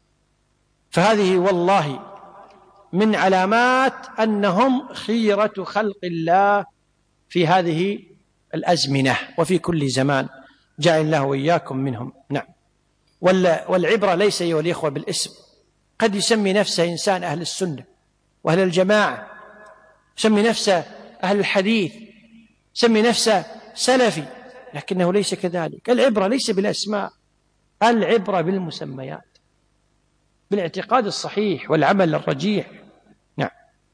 فهذه والله من علامات أنهم خيرة خلق الله في هذه الأزمنة وفي كل زمان، جعل الله وإياكم منهم. نعم. والعبرة ليس أيها الإخوة بالاسم، قد يسمي نفسه إنسان أهل السنة وأهل الجماعة، يسمي نفسه أهل الحديث، يسمي نفسه سلفي، لكنه ليس كذلك. العبرة ليس بالأسماء، العبرة بالمسميات، بالاعتقاد الصحيح والعمل الرجيح. نعم.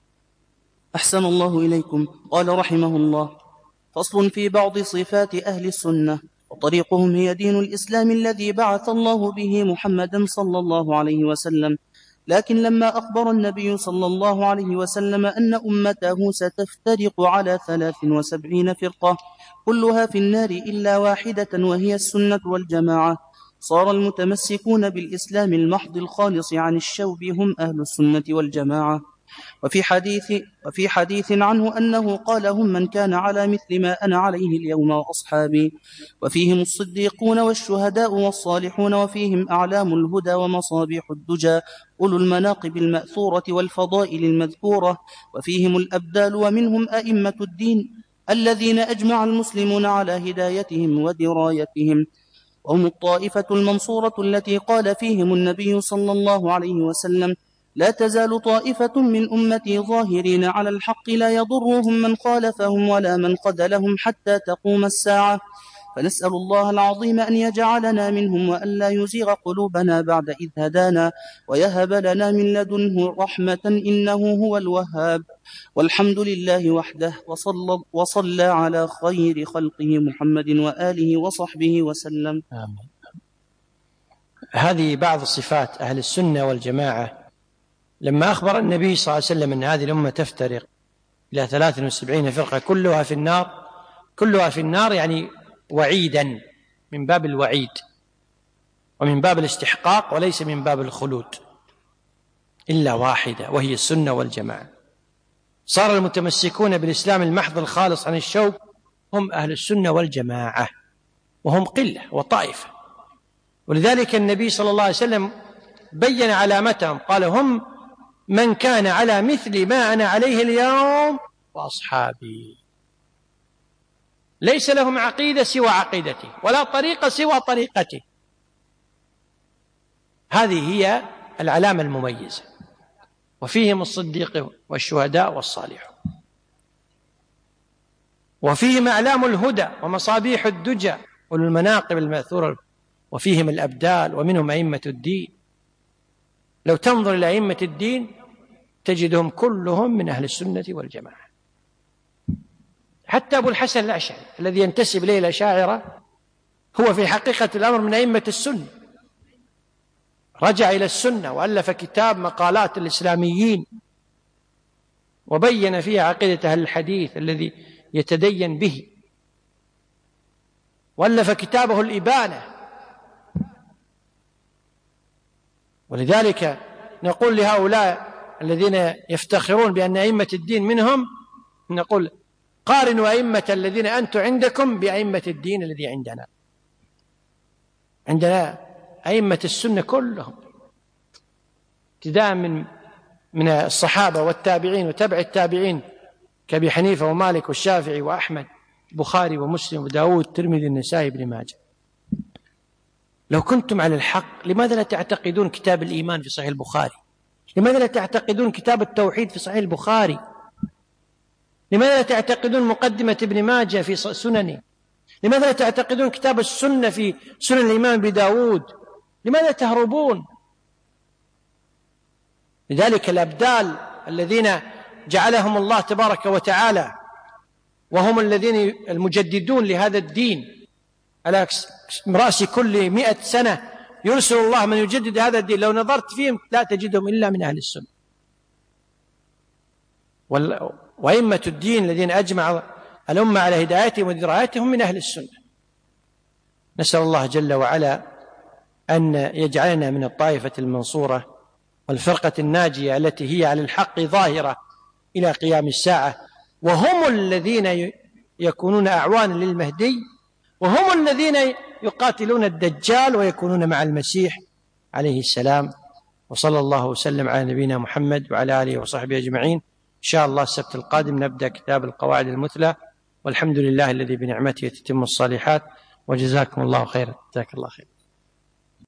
أحسن الله إليكم. قال رحمه الله: فصل في بعض صفات أهل السنة. وطريقهم هي دين الإسلام الذي بعث الله به محمدا صلى الله عليه وسلم، لكن لما أخبر النبي صلى الله عليه وسلم أن أمته ستفترق على ثلاث وسبعين فرقة كلها في النار إلا واحدة وهي السنة والجماعة، صار المتمسكون بالإسلام المحض الخالص عن الشوب هم أهل السنة والجماعة. وفي حديث, وفي حديث عنه أنه قال: هم من كان على مثل ما أنا عليه اليوم وأصحابي، وفيهم الصديقون والشهداء والصالحون، وفيهم أعلام الهدى ومصابيح الدجى أولو المناقب المأثورة والفضائل المذكورة، وفيهم الأبدال، ومنهم أئمة الدين الذين أجمع المسلمون على هدايتهم ودرايتهم، وهم الطائفة المنصورة التي قال فيهم النبي صلى الله عليه وسلم: لا تزال طائفة من أمتي ظاهرين على الحق لا يضرهم من خالفهم ولا من خذلهم حتى تقوم الساعة، فنسأل الله العظيم أن يجعلنا منهم وأن لا يزيغ قلوبنا بعد إذ هدانا ويهب لنا من لدنه رحمة إنه هو الوهاب. والحمد لله وحده، وصلى, وصلى على خير خلقه محمد وآله وصحبه وسلم. آمين. هذه بعض صفات أهل السنة والجماعة. لما أخبر النبي صلى الله عليه وسلم أن هذه الأمة تفترق إلى ثلاث وسبعين فرقة كلها في النار، كلها في النار يعني وعيدا، من باب الوعيد ومن باب الاستحقاق وليس من باب الخلود، إلا واحدة وهي السنة والجماعة. صار المتمسكون بالإسلام المحض الخالص عن الشوك هم أهل السنة والجماعة، وهم قلة وطائفة. ولذلك النبي صلى الله عليه وسلم بين علامتهم، قال: هم من كان على مثل ما أنا عليه اليوم وأصحابي، ليس لهم عقيدة سوى عقيدتي ولا طريقة سوى طريقتي. هذه هي العلامة المميزة. وفيهم الصديق والشهداء والصالحون، وفيهم أعلام الهدى ومصابيح الدجى والمناقب المأثورة، وفيهم الأبدال، ومنهم أئمة الدين. لو تنظر إلى أئمة الدين تجدهم كلهم من أهل السنة والجماعة. حتى أبو الحسن الأشعري الذي ينتسب إليه الأشاعرة هو في حقيقة الأمر من أئمة السنة، رجع إلى السنة وألف كتاب مقالات الإسلاميين وبين فيها عقيدة أهل الحديث الذي يتدين به، وألف كتابه الإبانة. ولذلك نقول لهؤلاء الذين يفتخرون بأن أئمة الدين منهم، نقول: قارنوا أئمة الذين أنتم عندكم بأئمة الدين الذي عندنا. عندنا أئمة السنة كلهم ابتداء من من الصحابة والتابعين وتبع التابعين كأبي حنيفة ومالك والشافعي وأحمد، البخاري ومسلم وداود الترمذي النسائي بن ماجه. لو كنتم على الحق لماذا لا تعتقدون كتاب الإيمان في صحيح البخاري؟ لماذا لا تعتقدون كتاب التوحيد في صحيح البخاري؟ لماذا لا تعتقدون مقدمة ابن ماجه في سننه؟ لماذا لا تعتقدون كتاب السنة في سنن الإمام بداود؟ لماذا تهربون؟ لذلك الأبدال الذين جعلهم الله تبارك وتعالى وهم الذين المجددون لهذا الدين، على رأس كل مئة سنة يرسل الله من يجدد هذا الدين، لو نظرت فيهم لا تجدهم إلا من أهل السنة. وأئمة الدين الذين أجمع الأمة على هدايتهم ودرايتهم من أهل السنة. نسأل الله جل وعلا أن يجعلنا من الطائفة المنصورة والفرقة الناجية التي هي على الحق ظاهرة إلى قيام الساعة، وهم الذين يكونون أعوانا للمهدي، وهم الذين يقاتلون الدجال ويكونون مع المسيح عليه السلام. وصلى الله وسلم على نبينا محمد وعلى آله وصحبه أجمعين. إن شاء الله السبت القادم نبدأ كتاب القواعد المثلى، والحمد لله الذي بنعمته تتم الصالحات. وجزاكم الله خيرا. جزاك الله خير.